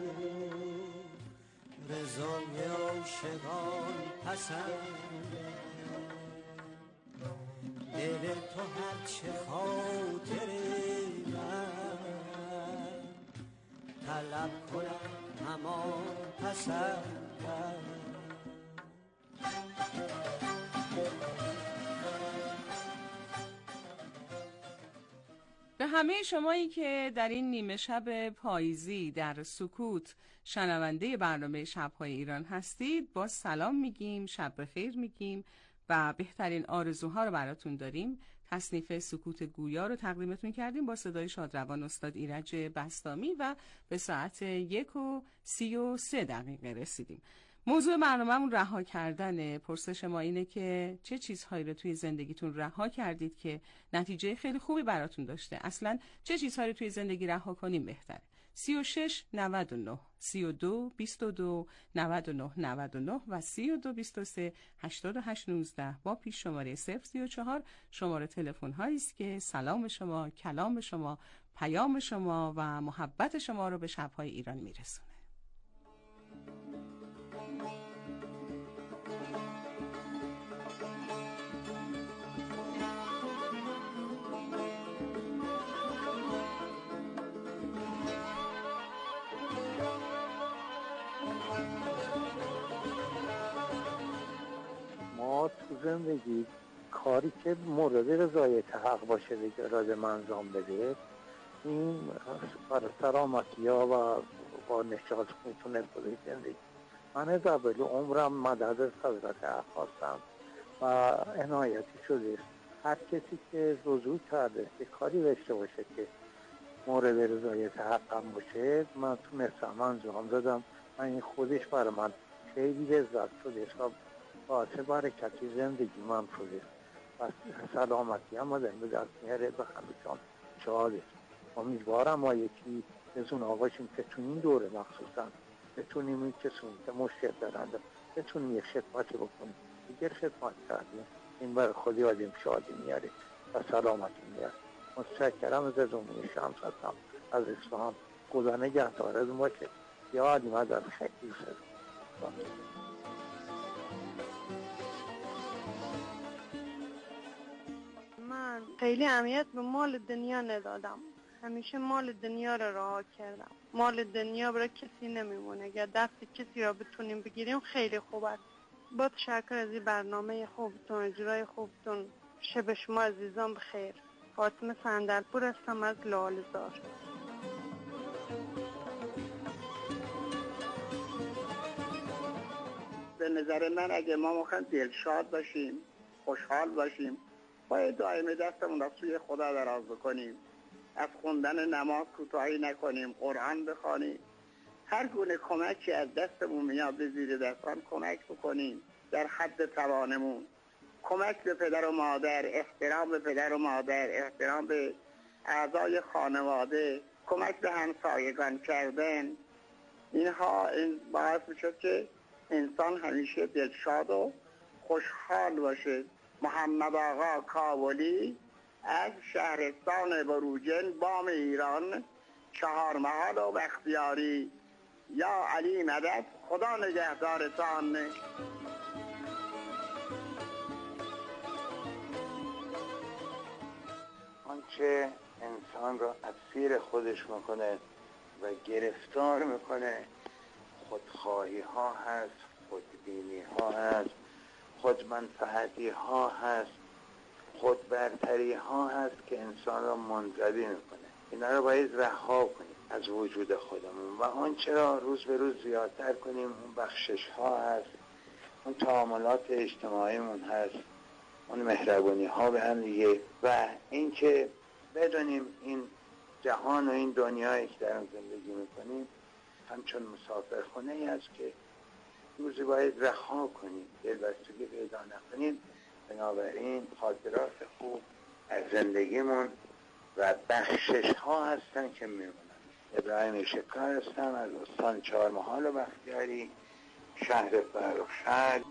رضای عاشقان پسند دل تو هرچه خاطر من طلب کنم همان پسند. به همه شمایی که در این نیمه شب پاییزی در سکوت شنونده برنامه شب‌های ایران هستید با سلام میگیم، شب بخیر میگیم و بهترین آرزوها رو براتون داریم. تصنیف سکوت گویا رو تقدیمتون کردیم با صدای شادروان استاد ایرج بسطامی و به ساعت 1:33 رسیدیم. موضوع برنامه‌مون رها کردن. پرسش ما اینه که چه چیزهایی رو توی زندگیتون رها کردید که نتیجه خیلی خوبی براتون داشته؟ اصلاً چه چیزهایی رو توی زندگی رها کنیم بهتره؟ 36 99 32 22 99 99 و 32 23 88 19 با پیش شماره 034 شماره تلفن هایی است که سلام شما، کلام شما، پیام شما و محبت شما رو به شب‌های ایران میرسونه. ما تو زندگی کاری که مورد رضایت حق باشه دیگه لازم انجام بده، این برای سلامتی ها و با نشاط میتونه بده زندگی. من از اول عمرم مدد از حضرت حق خواستم و عنایتی شده. هر کسی که رجوع کرده که کاری داشته باشه که مورد رضایت حقم باشه، من تونستم انجام دادم. من این خودش برای من خیلی لذت شده، باعث برکتی زندگی من شده و سلامتی هم آدم به دست میاره به همه شاده. امیدوارم ما یکی از اون آقاشیم که تو این دوره مخصوصا بتونیم این کسونی که مشکل دارند بتونیم یک خدمتی بکنیم. دیگر خدمت کردیم این بر خودی آدم شادی میاره و سلامتی میاره. متشکرم از رومی شمس هستم از اصفهان. خدا نگهدار از ما که یادیم از خیلی دوست دارم. من خیلی اهمیت به مال دنیا ندادم، همیشه مال دنیا رو رها کردم. مال دنیا برای کسی نمیمونه، اگر دست کسی را بتونیم بگیریم خیلی خوب است. با تشکر از این برنامه خوبتون، اجرای خوبتون. شب شما عزیزان بخیر. فاطمه صندلپور هستم از لاله‌زار. به نظر من اگه ما میخوایم دلشاد باشیم، خوشحال باشیم، باید دائم دستمون را سوی خدا دراز بکنیم، از خوندن نماز کوتاهی نکنیم، قرآن بخوانیم، هر گونه کمکی از دستمون میاد به زیر دستان کمک بکنیم در حد توانمون. کمک به پدر و مادر، احترام به پدر و مادر، احترام به اعضای خانواده، کمک به همسایگان کردن، اینها این باعث میشه که انسان همیشه دلشاد و خوشحال باشه. محمد آقا کابلی از شهرستان بروجن، بام ایران، چهارمحال و بختیاری. یا علی مدد، خدا نگهدارتان. آنچه انسان را اسیر خودش میکنه و گرفتار میکنه خودخواهی ها هست، خودبینی ها هست، خودمنفعتی ها هست، خودبرتری ها هست که انسان را منزوی میکنه. اینا را باید رها کنیم از وجود خودمون و آنچه را روز به روز زیادتر کنیم. اون بخشش ها هست، اون تعاملات اجتماعیمون هست، اون مهربانی ها به هم دیگه، و اینکه بدونیم این جهان و این دنیایی که در اون زندگی میکنیم همچون مسافرخونه ای است که روزی باید رها کنیم، دلبستگی پیدا نکنیم. بنابراین خاطرات خوب از زندگیمون و بخشش ها هستن که میمونن. ابراهیم شکار هستم از استان چهارمحال و بختیاری، شهر فرخ‌شهر.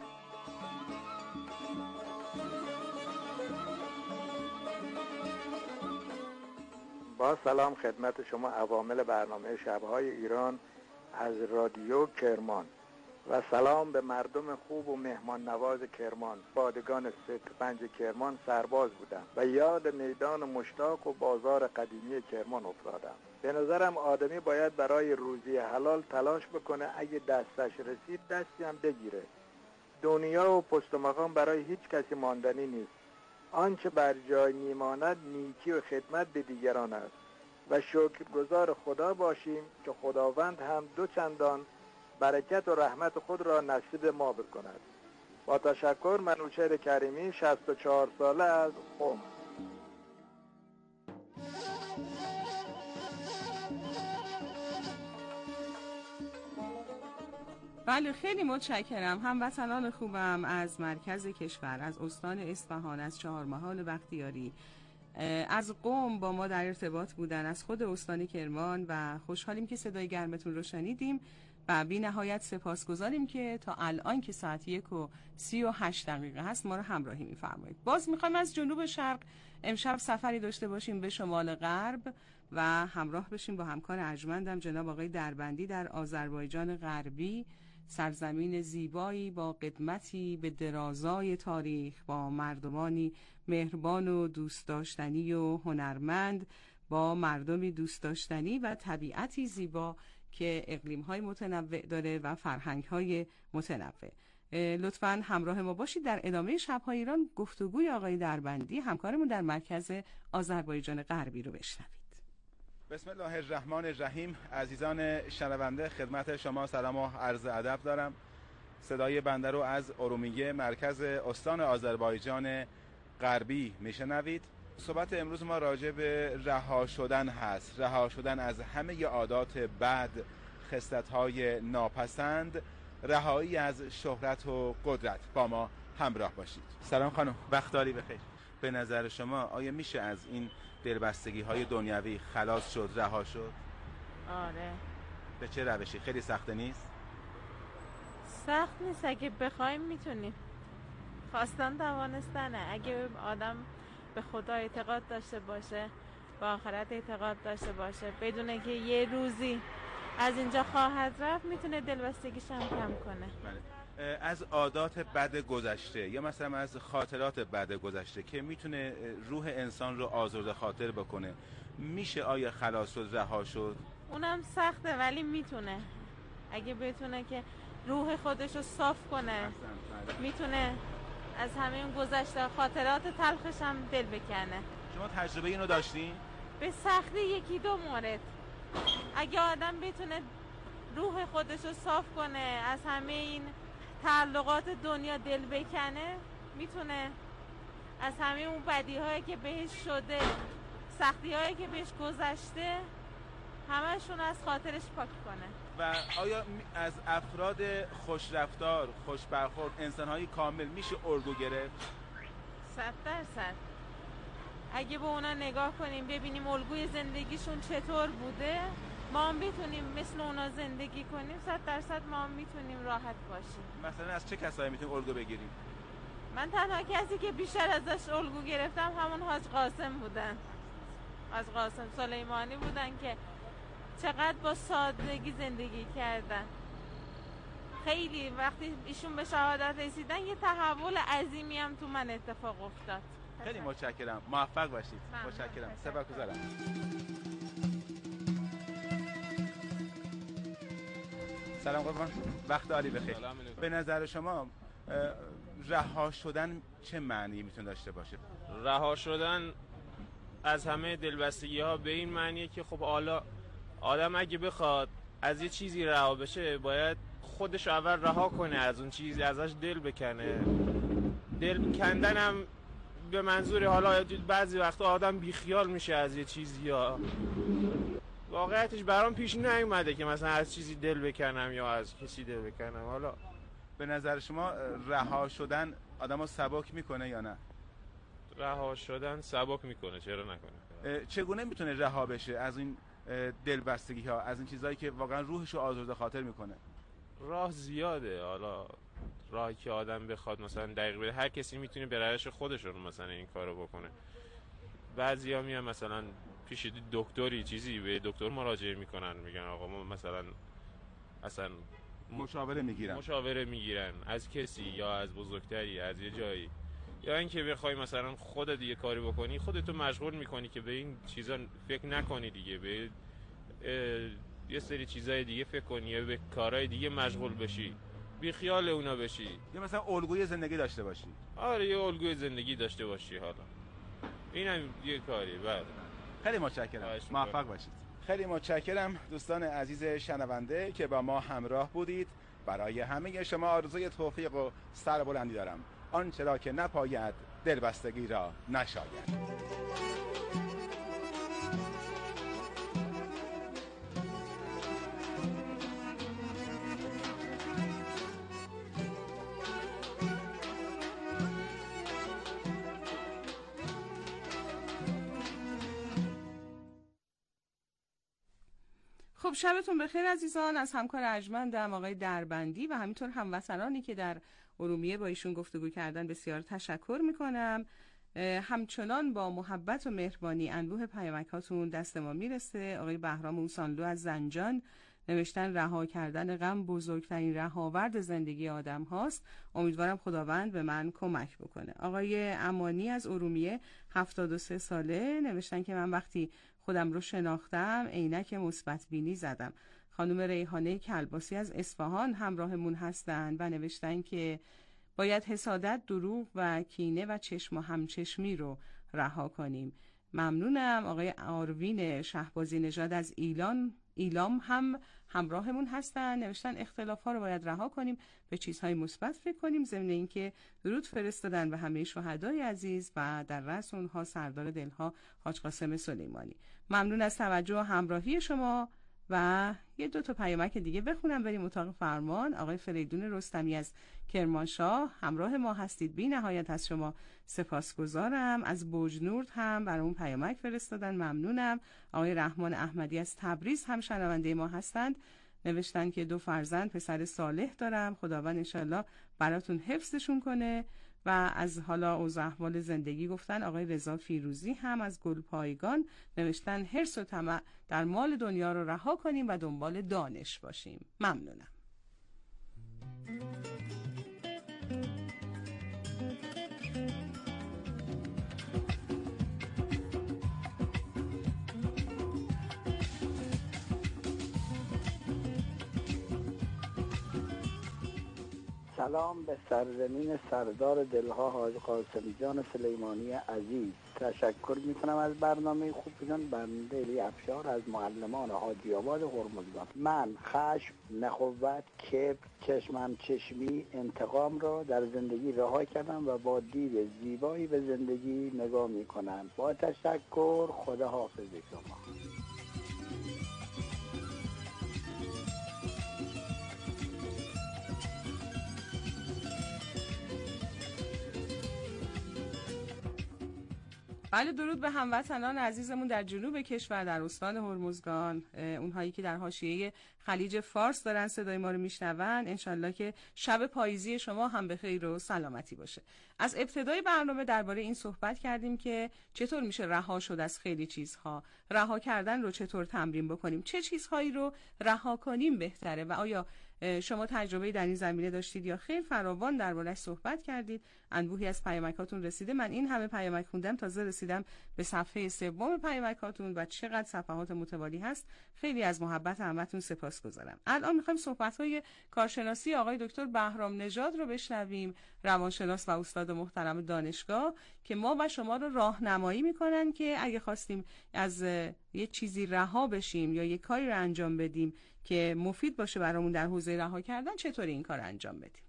با سلام خدمت شما عوامل برنامه شب‌های ایران از رادیو کرمان و سلام به مردم خوب و مهمان نواز کرمان. پادگان 3-5 کرمان سرباز بودم و یاد میدان مشتاق و بازار قدیمی کرمان افتادم. به نظرم آدمی باید برای روزی حلال تلاش بکنه، اگه دستش رسید دستی هم بگیره. دنیا و پست و مقام برای هیچ کسی ماندنی نیست. آنچه بر جای میماند نیکی و خدمت به دیگران است و شکرگزار خدا باشیم که خداوند هم دو چندان برکت و رحمت خود را نصیب ما بکند. با تشکر، منوچهر کریمی، 64 ساله از قم. بله، خیلی متشکرم. هموطنان خوبم از مرکز کشور، از استان اصفهان، از چهارمحال بختیاری، از قم با ما در ارتباط بودن، از خود استان کرمان، و خوشحالیم که صدای گرمتون رو شنیدیم و بی نهایت سپاسگزاریم که تا الان که ساعت 1:38 هست ما رو همراهی می‌فرمایید. باز می‌خوایم از جنوب شرق امشب سفری داشته باشیم به شمال غرب و همراه بشیم با همکار ارجمندم جناب آقای دربندی در آذربایجان غربی، سرزمین زیبایی با قدمتی به درازای تاریخ، با مردمانی مهربان و دوست داشتنی و هنرمند، با مردمی دوست داشتنی و طبیعتی زیبا که اقلیم‌های متنوع داره و فرهنگ‌های متنوع. لطفاً همراه ما باشید در ادامه شب‌های ایران. گفتگوی آقای دربندی همکارمون در مرکز آذربایجان غربی رو بشنوید. بسم الله الرحمن الرحیم. عزیزان شنونده، خدمت شما سلام و عرض ادب دارم. صدای بنده رو از ارومیه، مرکز استان آذربایجان غربی میشنوید. صحبت امروز ما راجع به رها شدن هست، رها شدن از همه عادات بد، خصلت‌های ناپسند، رهایی از شهرت و قدرت. با ما همراه باشید. سلام خانم، وقتاری بخیر. به نظر شما آیا میشه از این دلبستگی‌های دنیوی خلاص شد، رها شد؟ آره. به چه روشی؟ خیلی سخته نیست؟ سخت نیست، اگه بخوایم میتونیم. خواستن توانستنه. اگه آدم به خدا اعتقاد داشته باشه، به آخرت اعتقاد داشته باشه، بدونه که یه روزی از اینجا خواهد رفت، میتونه دلبستگیش هم کم کنه. از عادات بد گذشته یا مثلا از خاطرات بد گذشته که میتونه روح انسان رو آزرده خاطر بکنه، میشه آیا خلاص شد، رها شد؟ اونم سخته ولی میتونه. اگه بتونه که روح خودش رو صاف کنه، میتونه از همه اون گذشته خاطرات تلخش هم دل بکنه. شما تجربه اینو داشتین؟ به سختی یکی دو مورد. اگه آدم بتونه روح خودش رو صاف کنه، از همه این تعلقات دنیا دل بکنه، میتونه از همه اون بدی هایی که بهش شده، سختی هایی که بهش گذشته، همه‌شون از خاطرش پاک کنه. و آیا از افراد خوش رفتار، خوش برخورد، انسان‌های کامل میشه الگو گرفت؟ 100%. اگه به اونا نگاه کنیم ببینیم الگوی زندگیشون چطور بوده، ما هم بتونیم مثل اونا زندگی کنیم، 100% ما هم میتونیم راحت باشیم. مثلا از چه کسایی میتونیم الگو بگیریم؟ من تنها کسی که بیشتر ازش الگو گرفتم همون حاج قاسم بودن. حاج قاسم سلیمانی بودن که چقدر با سادگی زندگی کردن. خیلی وقتی ایشون به شهادت رسیدن یه تحول عظیمی هم تو من اتفاق افتاد. خیلی متشکرم، موفق باشید. متشکرم، سپاسگزارم. سلام قربان، وقت عالی بخیر. به نظر شما رها شدن چه معنی میتونه داشته باشه؟ رها شدن از همه دلبستگی ها به این معنیه که خب حالا آدم اگه بخواد از یه چیزی رها بشه، باید خودش اول رها کنه از اون چیزی، ازش دل بکنه. دل کندن هم به منظور حالا بعضی وقتا آدم بیخیال میشه از یه چیزی، یا واقعیتش برام پیش نیومده که مثلا از چیزی دل بکنم یا از کسی دل بکنم. حالا به نظر شما رها شدن آدمو سبک میکنه یا نه؟ رها شدن سبک میکنه، چرا نکنه؟ چگونه میتونه رها بشه از این دلبستگی ها، از این چیزایی که واقعا روحشو آزرده خاطر میکنه؟ راه زیاده. حالا راهی که آدم بخواد مثلا دقیق بده، هر کسی میتونه به روش خودشون مثلا این کارو بکنه. بعضیا میان مثلا پیش دکتری چیزی به دکتر مراجعه میکنن، میگن آقا ما مثلا اصلا مشاوره میگیرن از کسی یا از بزرگتری، از یه جایی، یا اینکه بخوای مثلا خودت دیگه کاری بکنی، خودتو مشغول میکنی که به این چیزا فکر نکنی دیگه، به یه سری چیزای دیگه فکر کنی یا به کارهای دیگه مشغول بشی، بی خیال اونا بشی، یا مثلا الگوی زندگی داشته باشی. آره یه الگوی زندگی داشته باشی. حالا اینم یه کاری. بعد خیلی متشکرم، موفق باشید. خیلی متشکرم دوستان عزیز شنونده که با ما همراه بودید. برای همه شما آرزوی توفیق و سربلندی دارم. آنچه را که نپاید دلبستگی را نشاید. خب شبتون بخیر عزیزان. از همکار ارجمندم آقای دربندی و همینطور هموطنانی که در ارومیه با ایشون گفتگو کردن بسیار تشکر میکنم. همچنان با محبت و مهربانی انبوه پیامکاتون دست ما میرسه. آقای بهرام اوسانلو از زنجان نوشتن رها کردن غم بزرگترین رهاورد زندگی آدم هاست. امیدوارم خداوند به من کمک بکنه. آقای امانی از ارومیه 73 ساله نوشتن که من وقتی خودم رو شناختم عینک مثبت بینی زدم. خانم ریحانه کلباسی از اصفهان همراهمون هستن و نوشتن که باید حسادت، دروغ و کینه و چشم و همچشمی رو رها کنیم. ممنونم. آقای آروین شهبازی نژاد از ایلام هم همراهمون هستن، نوشتن اختلاف ها رو باید رها کنیم، به چیزهای مثبت فکر کنیم. ضمن اینکه درود فرستادن به همه شهدای عزیز و در رأس اونها سردار دلها حاج قاسم سلیمانی. ممنون از توجه و همراهی شما و یه دو تا پیامک دیگه بخونم بریم اتاق فرمان. آقای فریدون رستمی از کرمانشاه همراه ما هستید، بی نهایت از شما سپاسگزارم. از بوجنورد هم برامون پیامک فرستادن، ممنونم. آقای رحمان احمدی از تبریز هم شنونده ما هستند نوشتن که 2 فرزند پسر صالح دارم، خداوند انشالله براتون حفظشون کنه. و از حالا اوضاع احوال زندگی گفتن. آقای رضا فیروزی هم از گلپایگان نوشتن حرص و طمع در مال دنیا رو رها کنیم و دنبال دانش باشیم. ممنونم. سلام به سرزمین سردار دلها حاج قاسم جان سلیمانی عزیز. تشکر میکنم از برنامه خوبتون. بنده علی افشار از معلمان حاجی آباد هرمزگان. من خشم، نخوت، کبر، چشمم چشمی، انتقام را در زندگی رها کردم و با دید زیبایی به زندگی نگاه میکنم. با تشکر، خدا حافظ شما. بله، درود به هموطنان عزیزمون در جنوب کشور، در استان هرمزگان، اونهایی که در حاشیه خلیج فارس دارن صدای ما رو میشنون. انشالله که شب پاییزی شما هم به خیر و سلامتی باشه. از ابتدای برنامه درباره این صحبت کردیم که چطور میشه رها شد از خیلی چیزها، رها کردن رو چطور تمرین بکنیم، چه چیزهایی رو رها کنیم بهتره و آیا شما تجربه در این زمینه داشتید یا خیر. فراوان درباره‌اش صحبت کردید. انبوهی از پیامکاتون رسیده. من این همه پیامک خوندم، تازه رسیدم به صفحه 3 پیامکاتون و چقدر صفحات متوالی هست. خیلی از محبت همتون سپاسگزارم. الان می‌خوایم صحبت‌های کارشناسی آقای دکتر بهرام نژاد رو بشنویم، روانشناس و استاد محترم دانشگاه، که ما و شما رو راهنمایی می‌کنن که اگه خواستیم از یه چیزی رها بشیم یا یه کاری رو انجام بدیم که مفید باشه برامون در حوزه رها کردن، چطوری این کار انجام بدیم.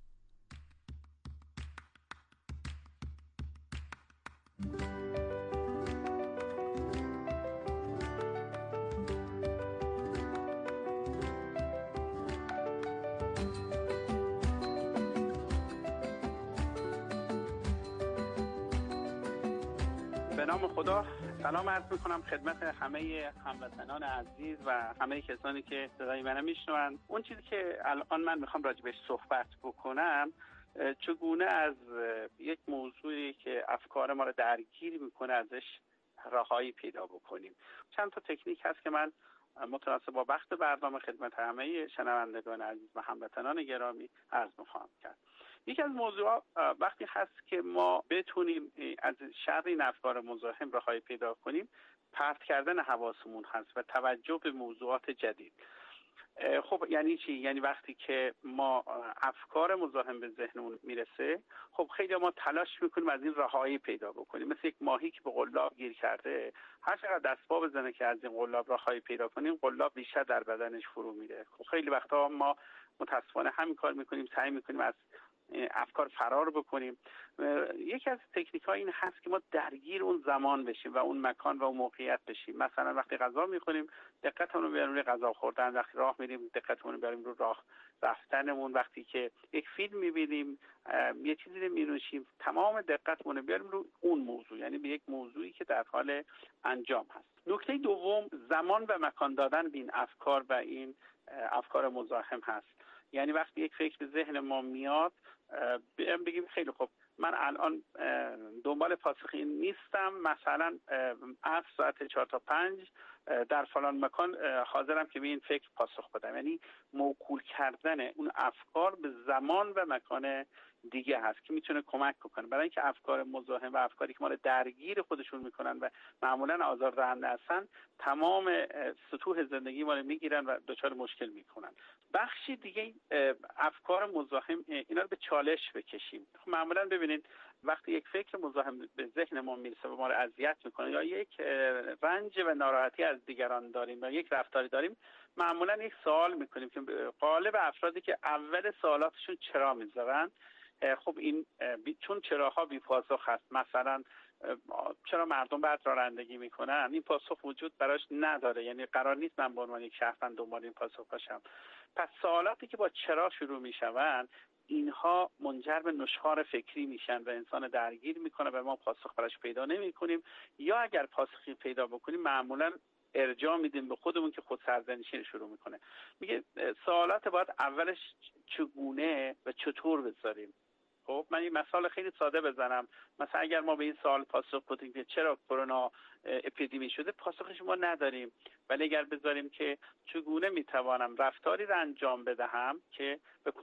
به نام خدا، سلام عرض میکنم خدمت همه هموطنان عزیز و همه کسانی که صدای منو میشنون. اون چیزی که الان من میخوام راجبش صحبت بکنم، چگونه از یک موضوعی که افکار ما رو درگیر میکنه ازش رهایی پیدا بکنیم. چند تا تکنیک هست که من متناسب با وقت برنامه خدمت همه شنوندگان عزیز و هموطنان گرامی عرض میخوام کرد. یکی از موضوعات وقتی هست که ما بتونیم از شر این افکار مزاحم رهایی پیدا کنیم، پرت کردن حواسمون هست و توجه به موضوعات جدید. خب یعنی چی؟ یعنی وقتی که ما افکار مزاحم به ذهنمون میرسه، خب خیلی ما تلاش میکنیم از این رهایی پیدا بکنیم. مثل یک ماهی که به قلاب گیر کرده، هر چقدر دست پا بزنه که از این قلاب رهایی پیدا کنیم، قلاب بیشتر در بدنش فرو میره. خب خیلی وقتا ما متاسفانه همین کار میکنیم، سعی میکنیم از افکار فرار بکنیم. یکی از تکنیک‌ها این هست که ما درگیر اون زمان بشیم و اون مکان و اون موقعیت بشیم. مثلا وقتی غذا می‌خوریم دقتمون رو بیاریم روی غذا خوردن، وقتی راه میریم دقتمون رو بیاریم رو راه رفتنمون، وقتی که یک فیلم می‌بینیم، یه چیزی رو می‌نوشیم، تمام دقتمون رو بیاریم رو اون موضوع، یعنی به یک موضوعی که در حال انجام هست. نکته دوم، زمان و مکان دادن به این افکار و این افکار مزاحم هست. یعنی وقتی یک فکر به ذهن ما میاد، بگیم خیلی خوب، من الان دنبال پاسخی نیستم، مثلا عصر ساعت 4 تا 5 در فلان مکان حاضرم که به این فکر پاسخ بدم. یعنی موکول کردن اون افکار به زمان و مکان دیگه هست که میتونه کمک کنه برای اینکه افکار مزاحم و افکاری که ما رو درگیر خودشون میکنن و معمولا آزاردهنده هستن، تمام سطوح زندگی ما رو میگیرن و دچار مشکل میکنن. بخشی دیگه افکار مزاحم، اینا رو به چالش بکشیم. معمولا ببینید وقتی یک فکر مزاحم به ذهن ما میرسه و ما رو اذیت میکنه، یا یک رنج و ناراحتی از دیگران داریم یا یک رفتاری داریم، معمولا یک سوال میکنیم که غالب افرادی که اول سوالاتشون چرا میذارن، خب این چون چراها بی پاسخ هست، مثلا چرا مردم بعد رانندگی میکنن، این پاسخ وجود براش نداره، یعنی قرار نیست من به عنوان یک شهروند دنبال این پاسخ باشم. پس سوالاتی که با چرا شروع میشوند، اینها منجر به نشخوار فکری میشن و انسان درگیر میکنه و ما پاسخ براش پیدا نمیکنیم، یا اگر پاسخی پیدا بکنیم معمولا ارجاع میدیم به خودمون که خود سرزنشی شروع میکنه. میگه سوالات باید اولش چگونه و چطور بذاریم. خب من این مثال خیلی ساده بزنم. مثلا اگر ما به این سوال پاسخ بدیم که چرا کرونا اپیدمی شده، پاسخش ما نداریم، ولی اگر بذاریم که چگونه میتوانم رفتاری را انجام بدهم که به